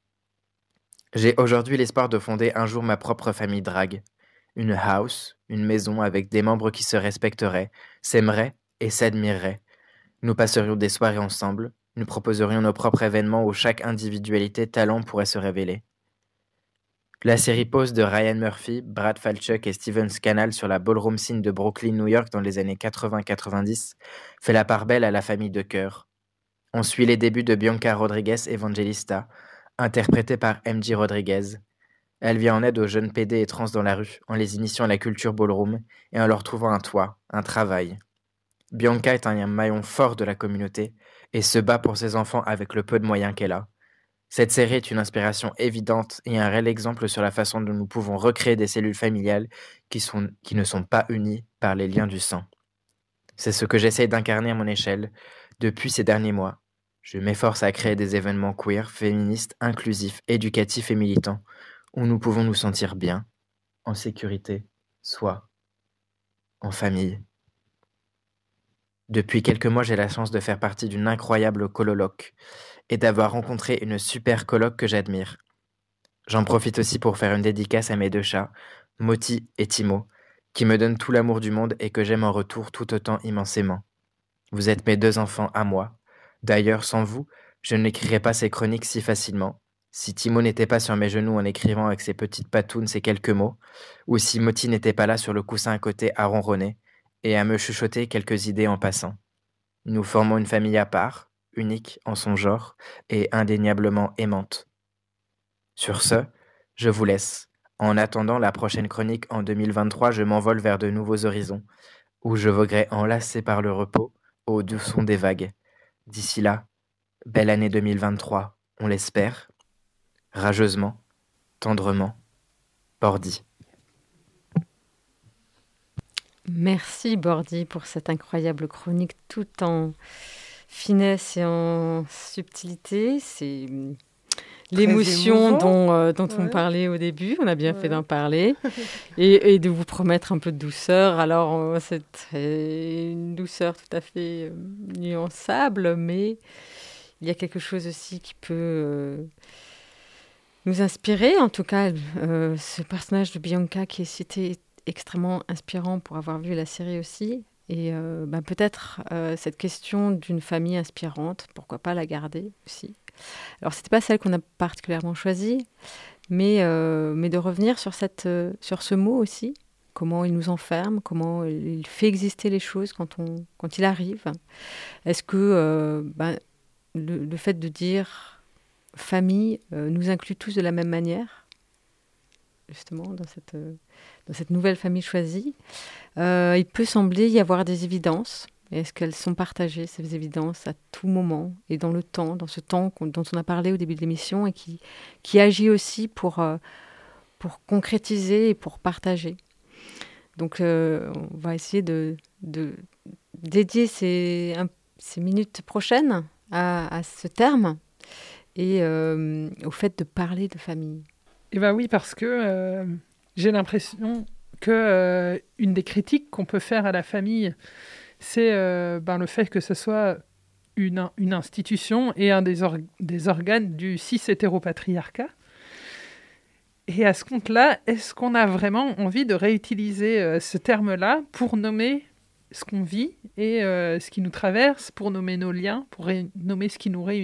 J'ai aujourd'hui l'espoir de fonder un jour ma propre famille drague. Une house, une maison avec des membres qui se respecteraient, s'aimeraient et s'admireraient. Nous passerions des soirées ensemble, nous proposerions nos propres événements où chaque individualité talent pourrait se révéler. La série Pose de Ryan Murphy, Brad Falchuk et Steven Scannell sur la ballroom scene de Brooklyn, New York dans les années quatre-vingts quatre-vingt-dix fait la part belle à la famille de cœur. On suit les débuts de Bianca Rodriguez Evangelista, interprétée par M J Rodriguez. Elle vient en aide aux jeunes pédés et trans dans la rue, en les initiant à la culture ballroom et en leur trouvant un toit, un travail. Bianca est un maillon fort de la communauté et se bat pour ses enfants avec le peu de moyens qu'elle a. Cette série est une inspiration évidente et un réel exemple sur la façon dont nous pouvons recréer des cellules familiales qui, sont, qui ne sont pas unies par les liens du sang. C'est ce que j'essaye d'incarner à mon échelle depuis ces derniers mois. Je m'efforce à créer des événements queer, féministes, inclusifs, éducatifs et militants, où nous pouvons nous sentir bien, en sécurité, soi, en famille. Depuis quelques mois, j'ai la chance de faire partie d'une incroyable cololoque et d'avoir rencontré une super coloc que j'admire. J'en profite aussi pour faire une dédicace à mes deux chats, Moti et Timo, qui me donnent tout l'amour du monde et que j'aime en retour tout autant immensément. Vous êtes mes deux enfants à moi. D'ailleurs, sans vous, je n'écrirais pas ces chroniques si facilement. Si Timo n'était pas sur mes genoux en écrivant avec ses petites patounes ces quelques mots, ou si Moti n'était pas là sur le coussin à côté à ronronner et à me chuchoter quelques idées en passant. Nous formons une famille à part, unique en son genre et indéniablement aimante. Sur ce, je vous laisse. En attendant la prochaine chronique en deux mille vingt-trois, je m'envole vers de nouveaux horizons, où je voguerai enlacé par le repos au doux son des vagues. D'ici là, belle année deux mille vingt-trois, on l'espère. Rageusement, tendrement, Bordy. Merci Bordy pour cette incroyable chronique tout en finesse et en subtilité. C'est l'émotion dont, euh, dont ouais. on parlait au début. On a bien ouais. fait d'en parler et, et de vous promettre un peu de douceur. Alors, euh, c'est très, une douceur tout à fait euh, nuançable, mais il y a quelque chose aussi qui peut euh, nous inspirer. En tout cas, euh, ce personnage de Bianca qui est cité extrêmement inspirant pour avoir vu la série aussi. Et euh, ben peut-être euh, cette question d'une famille inspirante, pourquoi pas la garder aussi. Alors, ce n'était pas celle qu'on a particulièrement choisie, mais, euh, mais de revenir sur, cette, euh, sur ce mot aussi, comment il nous enferme, comment il fait exister les choses quand, on, quand il arrive. Est-ce que euh, ben, le, le fait de dire famille euh, nous inclut tous de la même manière, justement, dans cette, euh, dans cette nouvelle famille choisie. Euh, il peut sembler y avoir des évidences. Est-ce qu'elles sont partagées, ces évidences, à tout moment et dans le temps, dans ce temps dont on a parlé au début de l'émission et qui, qui agit aussi pour, euh, pour concrétiser et pour partager. Donc, euh, on va essayer de, de dédier ces, un, ces minutes prochaines à, à ce terme et euh, au fait de parler de famille. Eh bien oui, parce que euh, j'ai l'impression que euh, une des critiques qu'on peut faire à la famille, c'est euh, ben, le fait que ce soit une, une institution et un des, or- des organes du cis-hétéropatriarcat. Et à ce compte-là, est-ce qu'on a vraiment envie de réutiliser euh, ce terme-là pour nommer ce qu'on vit et euh, ce qui nous traverse, pour nommer nos liens, pour ré- nommer ce qui nous réunit ?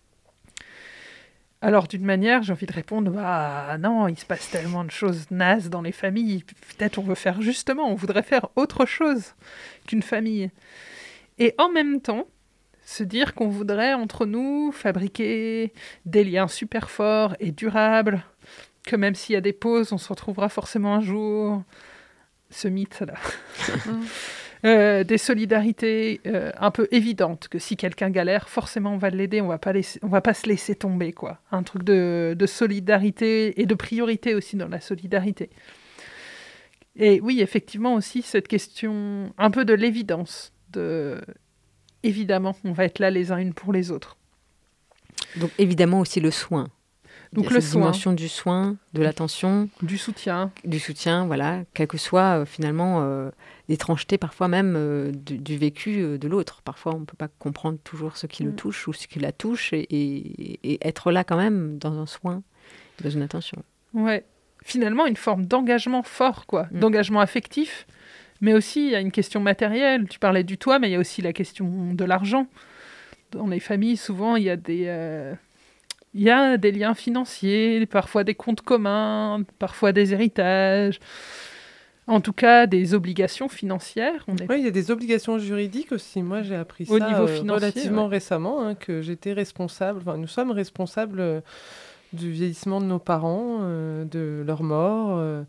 Alors, d'une manière, j'ai envie de répondre, bah non, il se passe tellement de choses nazes dans les familles. Peut-être on veut faire justement, on voudrait faire autre chose qu'une famille. Et en même temps, se dire qu'on voudrait, entre nous, fabriquer des liens super forts et durables, que même s'il y a des pauses, on se retrouvera forcément un jour. Ce mythe-là. Euh, des solidarités euh, un peu évidentes, que si quelqu'un galère, forcément on va l'aider, on va pas laisser, on va pas se laisser tomber, quoi. Un truc de, de solidarité et de priorité aussi dans la solidarité. Et oui, effectivement aussi cette question un peu de l'évidence, de évidemment on va être là les uns une pour les autres. Donc évidemment aussi le soin. Donc le soin, dimension du soin, de l'attention, du soutien, du soutien, voilà, quelle que soit euh, finalement euh, l'étrangeté parfois même euh, du, du vécu euh, de l'autre. Parfois on ne peut pas comprendre toujours ce qui mm. le touche ou ce qui la touche et, et, et être là quand même dans un soin, dans une attention. Ouais, finalement une forme d'engagement fort, quoi, mm. d'engagement affectif, mais aussi il y a une question matérielle. Tu parlais du toit, mais il y a aussi la question de l'argent. Dans les familles, souvent il y a des euh... Il y a des liens financiers, parfois des comptes communs, parfois des héritages. En tout cas, des obligations financières. On est... Oui, il y a des obligations juridiques aussi. Moi, j'ai appris Au ça niveau euh, financier, relativement ouais. récemment, hein, que j'étais responsable, enfin, nous sommes responsables euh, du vieillissement de nos parents, euh, de leur mort. euh,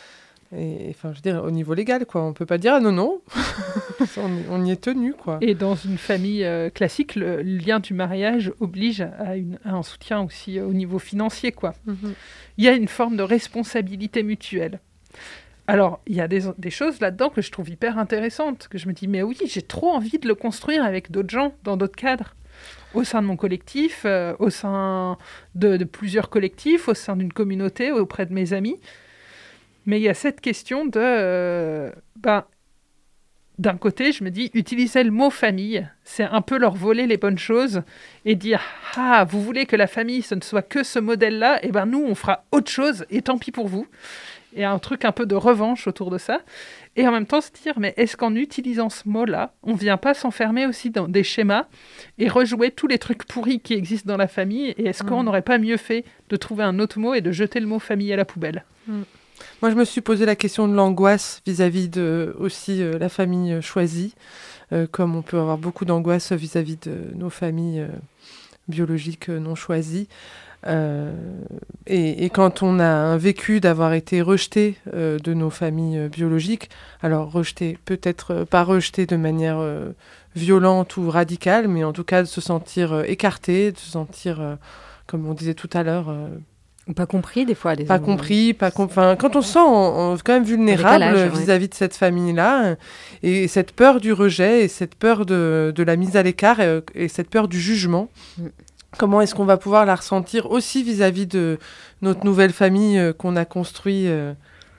et enfin, je veux dire, au niveau légal, quoi. On ne peut pas dire, ah non, non, on, on y est tenu, quoi. Et dans une famille euh, classique, le lien du mariage oblige à, une, à un soutien aussi euh, au niveau financier, quoi. Mhm. Il y a une forme de responsabilité mutuelle. Alors, il y a des, des choses là-dedans que je trouve hyper intéressantes, que je me dis, mais oui, j'ai trop envie de le construire avec d'autres gens, dans d'autres cadres, au sein de mon collectif, euh, au sein de, de plusieurs collectifs, au sein d'une communauté, auprès de mes amis. Mais il y a cette question de... Euh, ben, d'un côté, je me dis, utiliser le mot famille, c'est un peu leur voler les bonnes choses et dire, ah, vous voulez que la famille, ce ne soit que ce modèle-là, et ben nous, on fera autre chose, et tant pis pour vous. Et un truc un peu de revanche autour de ça. Et en même temps, se dire, mais est-ce qu'en utilisant ce mot-là, on ne vient pas s'enfermer aussi dans des schémas et rejouer tous les trucs pourris qui existent dans la famille? Et est-ce mmh. qu'on n'aurait pas mieux fait de trouver un autre mot et de jeter le mot famille à la poubelle? mmh. Moi, je me suis posé la question de l'angoisse vis-à-vis de aussi euh, la famille euh, choisie, euh, comme on peut avoir beaucoup d'angoisse vis-à-vis de nos familles euh, biologiques euh, non choisies. Euh, et, et quand on a un vécu d'avoir été rejeté euh, de nos familles euh, biologiques, alors rejeté, peut-être euh, pas rejeté de manière euh, violente ou radicale, mais en tout cas de se sentir euh, écarté, de se sentir, euh, comme on disait tout à l'heure, euh, pas compris des fois. Des pas hommes, compris, pas com- enfin, quand on se sent en, en, quand même vulnérable décalage, vis-à-vis ouais. de cette famille-là, et cette peur du rejet, et cette peur de, de la mise à l'écart, et, et cette peur du jugement, mm. comment est-ce qu'on va pouvoir la ressentir aussi vis-à-vis de notre nouvelle famille euh, qu'on a construite euh,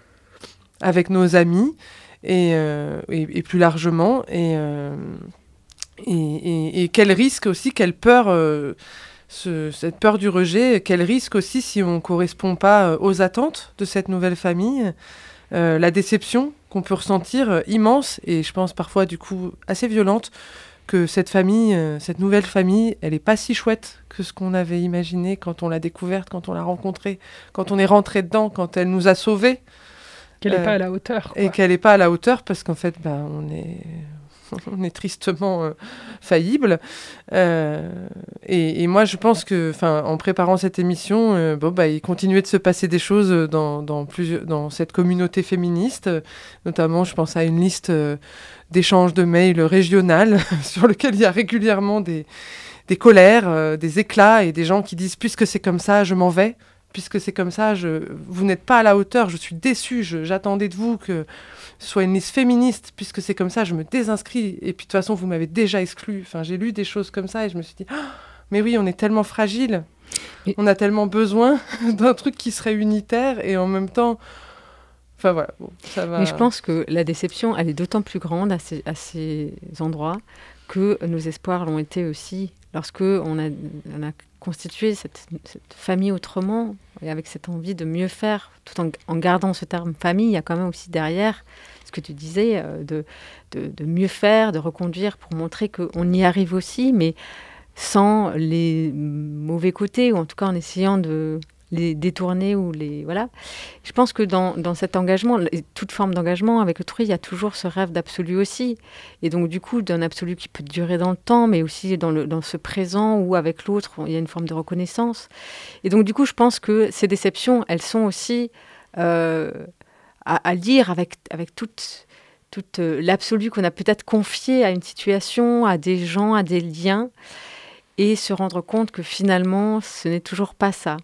avec nos amis, et, euh, et, et plus largement, et, euh, et, et, et quel risque aussi, quelle peur... Euh, Ce, cette peur du rejet, quel risque aussi si on ne correspond pas euh, aux attentes de cette nouvelle famille, euh, la déception qu'on peut ressentir euh, immense et je pense parfois du coup assez violente que cette famille, euh, cette nouvelle famille, elle n'est pas si chouette que ce qu'on avait imaginé quand on l'a découverte, quand on l'a rencontrée, quand on est rentré dedans, quand elle nous a sauvés. Qu'elle n'est euh, pas à la hauteur. Quoi. Et qu'elle n'est pas à la hauteur parce qu'en fait, bah, on est... on est tristement euh, faillible. Euh, et, et moi, je pense que, en préparant cette émission, euh, bon, bah, il continuait de se passer des choses dans, dans, plusieurs, dans cette communauté féministe. Notamment, je pense à une liste euh, d'échanges de mails régionales sur lequel il y a régulièrement des, des colères, euh, des éclats et des gens qui disent « puisque c'est comme ça, je m'en vais. Puisque c'est comme ça, je, vous n'êtes pas à la hauteur, je suis déçue, je, j'attendais de vous que ce soit une liste féministe, puisque c'est comme ça, je me désinscris, et puis de toute façon, vous m'avez déjà exclue. Enfin, j'ai lu des choses comme ça, et je me suis dit, oh, mais oui, on est tellement fragile, et... on a tellement besoin d'un truc qui serait unitaire, et en même temps... Enfin, voilà, bon, ça va... Mais je pense que la déception, elle est d'autant plus grande à ces, à ces endroits que nos espoirs l'ont été aussi, lorsque on a... On a constituer cette, cette famille autrement et avec cette envie de mieux faire tout en, en gardant ce terme famille, il y a quand même aussi derrière ce que tu disais euh, de, de, de mieux faire, de reconduire pour montrer qu'on y arrive aussi, mais sans les mauvais côtés ou en tout cas en essayant de les détourner ou les... Voilà. Je pense que dans, dans cet engagement, toute forme d'engagement avec autrui, il y a toujours ce rêve d'absolu aussi. Et donc, du coup, d'un absolu qui peut durer dans le temps, mais aussi dans, le, dans ce présent où, avec l'autre, il y a une forme de reconnaissance. Et donc, du coup, je pense que ces déceptions, elles sont aussi euh, à, à lire avec, avec toute, toute euh, l'absolu qu'on a peut-être confié à une situation, à des gens, à des liens, et se rendre compte que finalement, ce n'est toujours pas ça.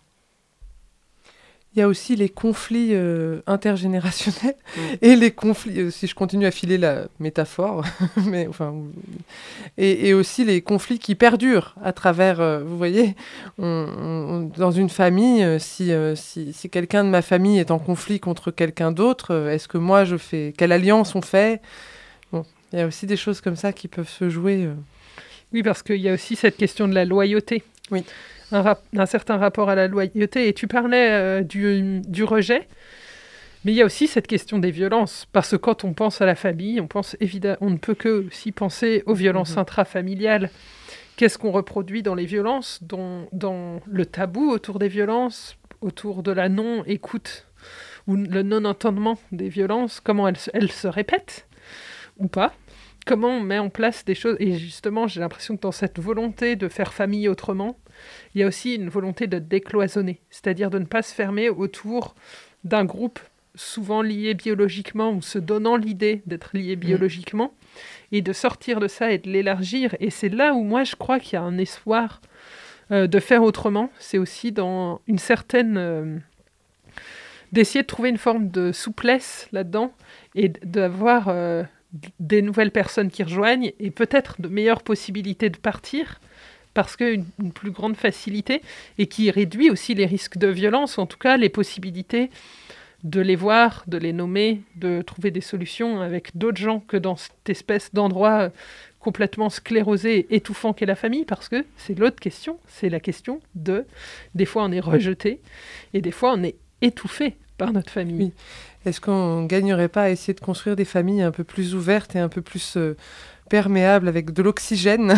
Il y a aussi les conflits euh, intergénérationnels mmh. et les conflits, euh, si je continue à filer la métaphore, mais, enfin, et, et aussi les conflits qui perdurent à travers, euh, vous voyez, on, on, dans une famille, euh, si, euh, si, si quelqu'un de ma famille est en conflit contre quelqu'un d'autre, euh, est-ce que moi je fais, quelle alliance on fait? Bon, il y a aussi des choses comme ça qui peuvent se jouer. Euh. Oui, parce qu'il y a aussi cette question de la loyauté. Oui. Un, rap- un certain rapport à la loyauté. Et tu parlais euh, du, du rejet, mais il y a aussi cette question des violences. Parce que quand on pense à la famille, on, pense évidemment, on ne peut que aussi penser aux violences mmh. intrafamiliales. Qu'est-ce qu'on reproduit dans les violences, dans, dans le tabou autour des violences, autour de la non-écoute? ou le non-entendement des violences, comment elles, se- elles se répètent ou pas. Comment on met en place des choses. Et justement, j'ai l'impression que dans cette volonté de faire famille autrement, il y a aussi une volonté de décloisonner, c'est-à-dire de ne pas se fermer autour d'un groupe souvent lié biologiquement ou se donnant l'idée d'être lié biologiquement, et de sortir de ça et de l'élargir. Et c'est là où moi je crois qu'il y a un espoir euh, de faire autrement. C'est aussi dans une certaine... euh, d'essayer de trouver une forme de souplesse là-dedans et d- d'avoir euh, d- des nouvelles personnes qui rejoignent et peut-être de meilleures possibilités de partir parce qu'une une plus grande facilité et qui réduit aussi les risques de violence, ou en tout cas les possibilités de les voir, de les nommer, de trouver des solutions avec d'autres gens que dans cette espèce d'endroit euh, complètement sclérosé et étouffant qu'est la famille, parce que c'est l'autre question, c'est la question de... Des fois on est rejeté et des fois on est étouffé par notre famille. Oui. Est-ce qu'on ne gagnerait pas à essayer de construire des familles un peu plus ouvertes et un peu plus euh, perméables avec de l'oxygène?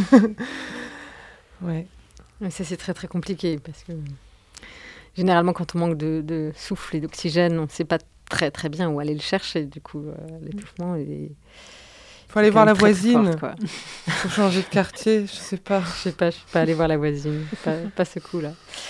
Ouais. Mais ça, c'est très très compliqué parce que généralement, quand on manque de, de souffle et d'oxygène, on ne sait pas très très bien où aller le chercher. Du coup, euh, l'étouffement est. Faut aller est voir quand la même très, très voisine. forte, quoi. Faut changer de quartier, je sais pas. Je sais pas, je suis pas allée voir la voisine. Pas, pas ce coup-là.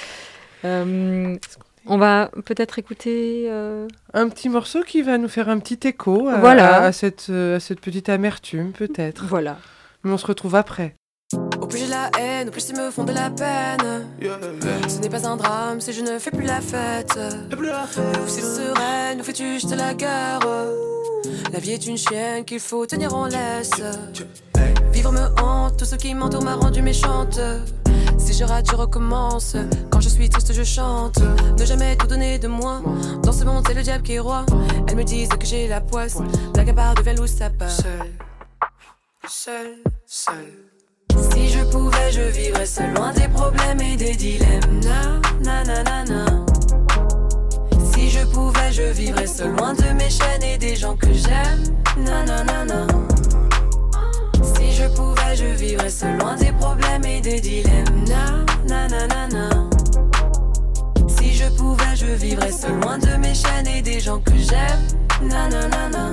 Euh, on va peut-être écouter. Euh... Un petit morceau qui va nous faire un petit écho à, Voilà. à, à cette, euh, à cette petite amertume, peut-être. Voilà. Mais on se retrouve après. Au plus j'ai la haine, au plus ils me font de la peine. Ce n'est pas un drame si je ne fais plus la fête. Ou si sereine, ou fais-tu juste la guerre. La vie est une chienne qu'il faut tenir en laisse. Vivre me hante, tout ce qui m'entoure m'a rendue méchante. Si je rate, je recommence. Quand je suis triste, je chante. Ne jamais tout donner de moi. Dans ce monde, c'est le diable qui est roi. Elles me disent que j'ai la poisse. Blague à part de velours, ça part. Seul, seul, seul. Si je pouvais, je vivrais seul, loin des problèmes et des dilemmes. Na, na, na, na, na. Si je pouvais, je vivrais seul, loin de mes chaînes et des gens que j'aime. Na, na, na, na. Si je pouvais, je vivrais seul, loin des problèmes et des dilemmes. Na, na, na, na, na. Si je pouvais, je vivrais seul, loin de mes chaînes et des gens que j'aime. Na, na, na, na.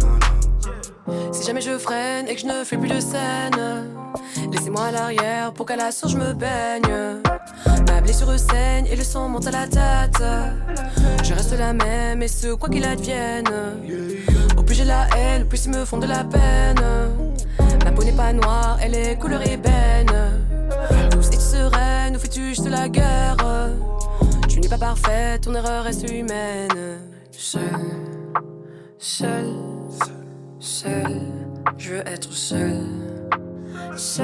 Si jamais je freine et que je ne fais plus de scène, laissez-moi à l'arrière pour qu'à la source je me baigne. Ma blessure saigne et le sang monte à la tête. Je reste la même et ce quoi qu'il advienne. Au plus j'ai la haine, au plus ils me font de la peine. Ma peau n'est pas noire, elle est couleur ébène. Douce et sereine, où fais-tu juste la guerre? Tu n'es pas parfaite, ton erreur reste humaine. Seul, seul, seul, je veux être seul. Seul.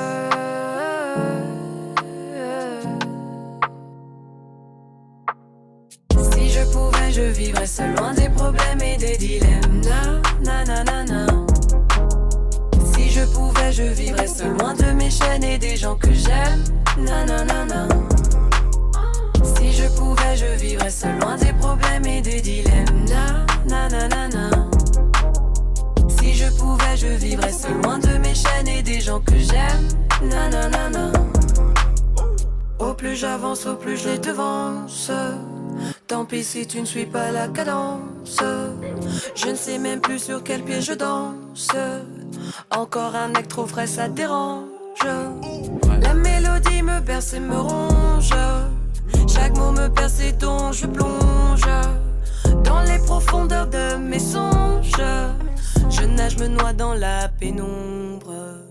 Si je pouvais, je vivrais seul, loin des problèmes et des dilemmes. Na, na, na, na, na. Si je pouvais, je vivrais seul, loin de mes chaînes et des gens que j'aime. Na, na, na, na. Si je pouvais, je vivrais seul, loin des problèmes et des dilemmes. Na, na, na, na, na. Si je pouvais, je vivrais seul, loin de mes chaînes et des gens que j'aime. Na, na, na, na. Au plus j'avance, au plus je les devance. Tant pis si tu ne suis pas la cadence. Je ne sais même plus sur quel pied je danse. Encore un acte trop frais, ça dérange. La mélodie me berce et me ronge. Chaque mot me perce et dont je plonge dans les profondeurs de mes songes. Je nage, me noie dans la pénombre.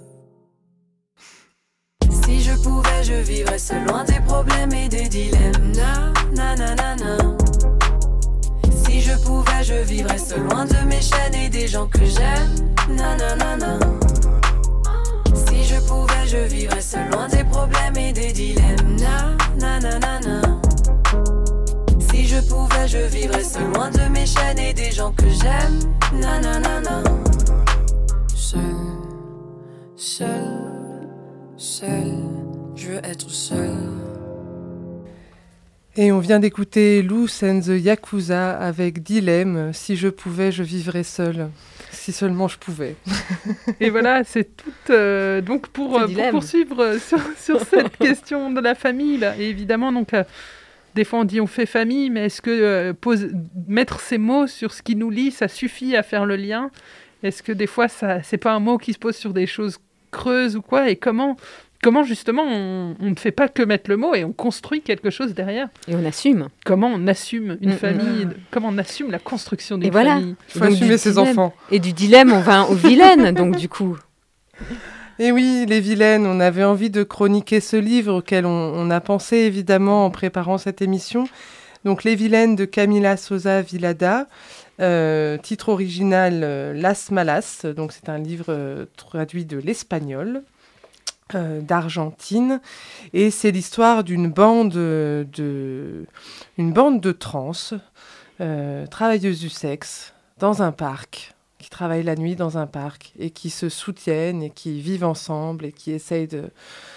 Si je pouvais, je vivrais seul, loin des problèmes et des dilemmes. Na, na, na, na, na. Si je pouvais, je vivrais seul, loin de mes chaînes et des gens que j'aime. Na, na, na, na. Si je pouvais, je vivrais seul, loin des problèmes et des dilemmes. Na, na, na, na, na. Si je pouvais, je vivrais seul, loin de mes chaînes et des gens que j'aime. Na, na, na, na. Seul, seul, seul, je veux être seul. Et on vient d'écouter Loose and the Yakuza avec Dilemme. Si je pouvais, je vivrais seul. Si seulement je pouvais. Et voilà, c'est tout. Euh, donc pour, euh, pour poursuivre sur, sur cette question de la famille, là, et évidemment, donc, euh, des fois on dit on fait famille, mais est-ce que euh, pose, mettre ces mots sur ce qui nous lie, ça suffit à faire le lien? Est-ce que des fois, ça, c'est pas un mot qui se pose sur des choses creuses ou quoi? Et comment, comment justement, on, on ne fait pas que mettre le mot et on construit quelque chose derrière? Et on assume. Comment on assume une Mm, famille? mm. Comment on assume la construction d'une Et voilà. famille? Il faut assumer ses dilemme. enfants. Et du dilemme, on va aux vilaines, donc du coup. Et oui, les vilaines, on avait envie de chroniquer ce livre auquel on, on a pensé évidemment en préparant cette émission. Donc Les vilaines de Camila Sosa Vilada. Euh, titre original euh, Las Malas, donc c'est un livre euh, traduit de l'espagnol euh, d'Argentine, et c'est l'histoire d'une bande de une bande de trans euh, travailleuses du sexe dans un parc, qui travaillent la nuit dans un parc et qui se soutiennent et qui vivent ensemble et qui essayent de,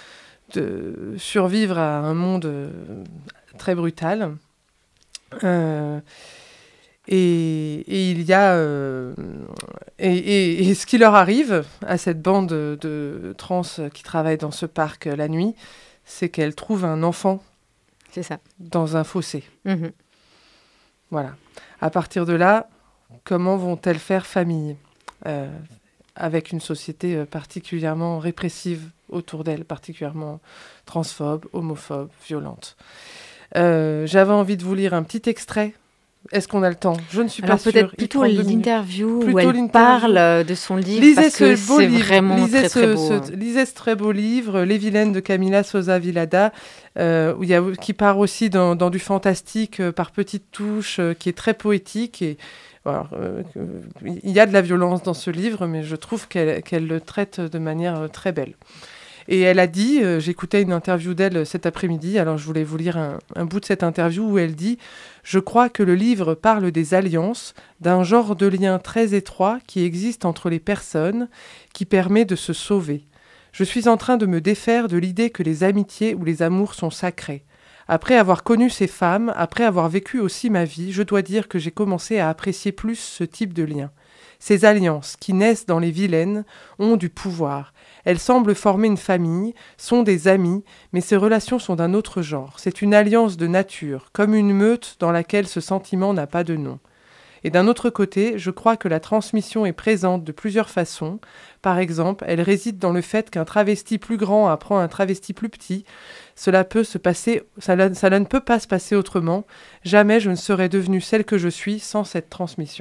de survivre à un monde euh, très brutal. Euh, Et, et il y a euh, et, et, et ce qui leur arrive à cette bande de, de trans qui travaillent dans ce parc la nuit, c'est qu'elles trouvent un enfant. C'est ça. Dans un fossé. Mmh. Voilà. À partir de là, comment vont-elles faire famille euh, avec une société particulièrement répressive autour d'elles, particulièrement transphobe, homophobe, violente. Euh, j'avais envie de vous lire un petit extrait. Est-ce qu'on a le temps? Je ne suis Alors pas sûre. peut-être plutôt l'interview où elle l'interview. parle de son livre, lisez parce que ce beau c'est livre. vraiment lisez très ce, très beau. Ce, lisez ce très beau livre, Les vilaines de Camila Sosa Vilada, euh, où il y a, qui part aussi dans, dans du fantastique euh, par petites touches, euh, qui est très poétique. Et, alors, euh, il y a de la violence dans ce livre, mais je trouve qu'elle, qu'elle le traite de manière euh, très belle. Et elle a dit, euh, j'écoutais une interview d'elle cet après-midi, alors je voulais vous lire un, un bout de cette interview où elle dit « Je crois que le livre parle des alliances, d'un genre de lien très étroit qui existe entre les personnes, qui permet de se sauver. Je suis en train de me défaire de l'idée que les amitiés ou les amours sont sacrés. Après avoir connu ces femmes, après avoir vécu aussi ma vie, je dois dire que j'ai commencé à apprécier plus ce type de lien. Ces alliances, qui naissent dans les vilaines, ont du pouvoir. Elles semblent former une famille, sont des amis, mais ces relations sont d'un autre genre. C'est une alliance de nature, comme une meute dans laquelle ce sentiment n'a pas de nom. Et d'un autre côté, je crois que la transmission est présente de plusieurs façons. Par exemple, elle réside dans le fait qu'un travesti plus grand apprend un travesti plus petit. Cela peut se passer, cela, cela ne peut pas se passer autrement. Jamais je ne serais devenue celle que je suis sans cette transmission.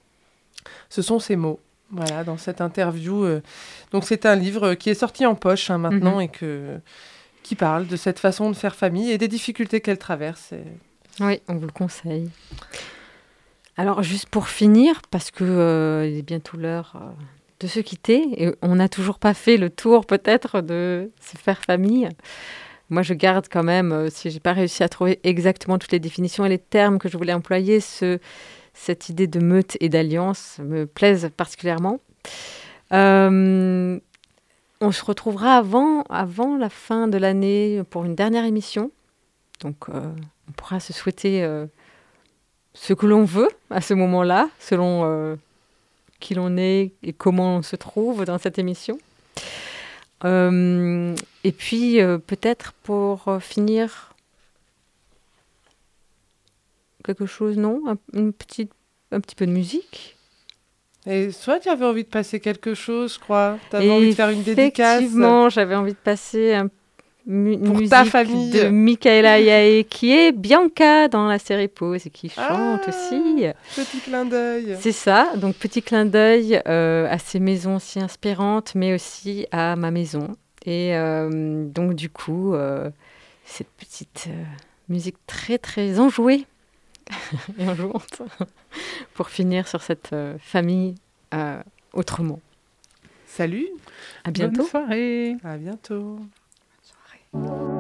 Ce sont ces mots, voilà, dans cette interview. Euh, donc c'est un livre qui est sorti en poche hein, maintenant mmh. et que, qui parle de cette façon de faire famille et des difficultés qu'elle traverse. Et... Oui, on vous le conseille. Alors juste pour finir, parce qu'il euh, est bientôt l'heure euh, de se quitter, et on n'a toujours pas fait le tour peut-être de se faire famille. Moi je garde quand même, euh, si je n'ai pas réussi à trouver exactement toutes les définitions et les termes que je voulais employer, ce... cette idée de meute et d'alliance me plaise particulièrement. Euh, on se retrouvera avant, avant la fin de l'année pour une dernière émission. Donc, euh, on pourra se souhaiter euh, ce que l'on veut à ce moment-là, selon euh, qui l'on est et comment on se trouve dans cette émission. Euh, et puis, euh, peut-être pour euh, finir... quelque chose, non? un, une petite, un petit peu de musique. Et toi, tu avais envie de passer quelque chose, je crois. Tu avais envie de faire une dédicace. Effectivement, j'avais envie de passer un, mu- une Pour musique ta famille. de Michaela Yae, qui est Bianca dans la série Pause et qui chante ah, aussi. Petit clin d'œil. C'est ça, donc petit clin d'œil euh, à ces maisons si inspirantes, mais aussi à ma maison. Et euh, donc, du coup, euh, cette petite euh, musique très, très enjouée et enjouante pour finir sur cette euh, famille euh, autrement. Salut. À bientôt. Bonne soirée. À bientôt. Bonne soirée.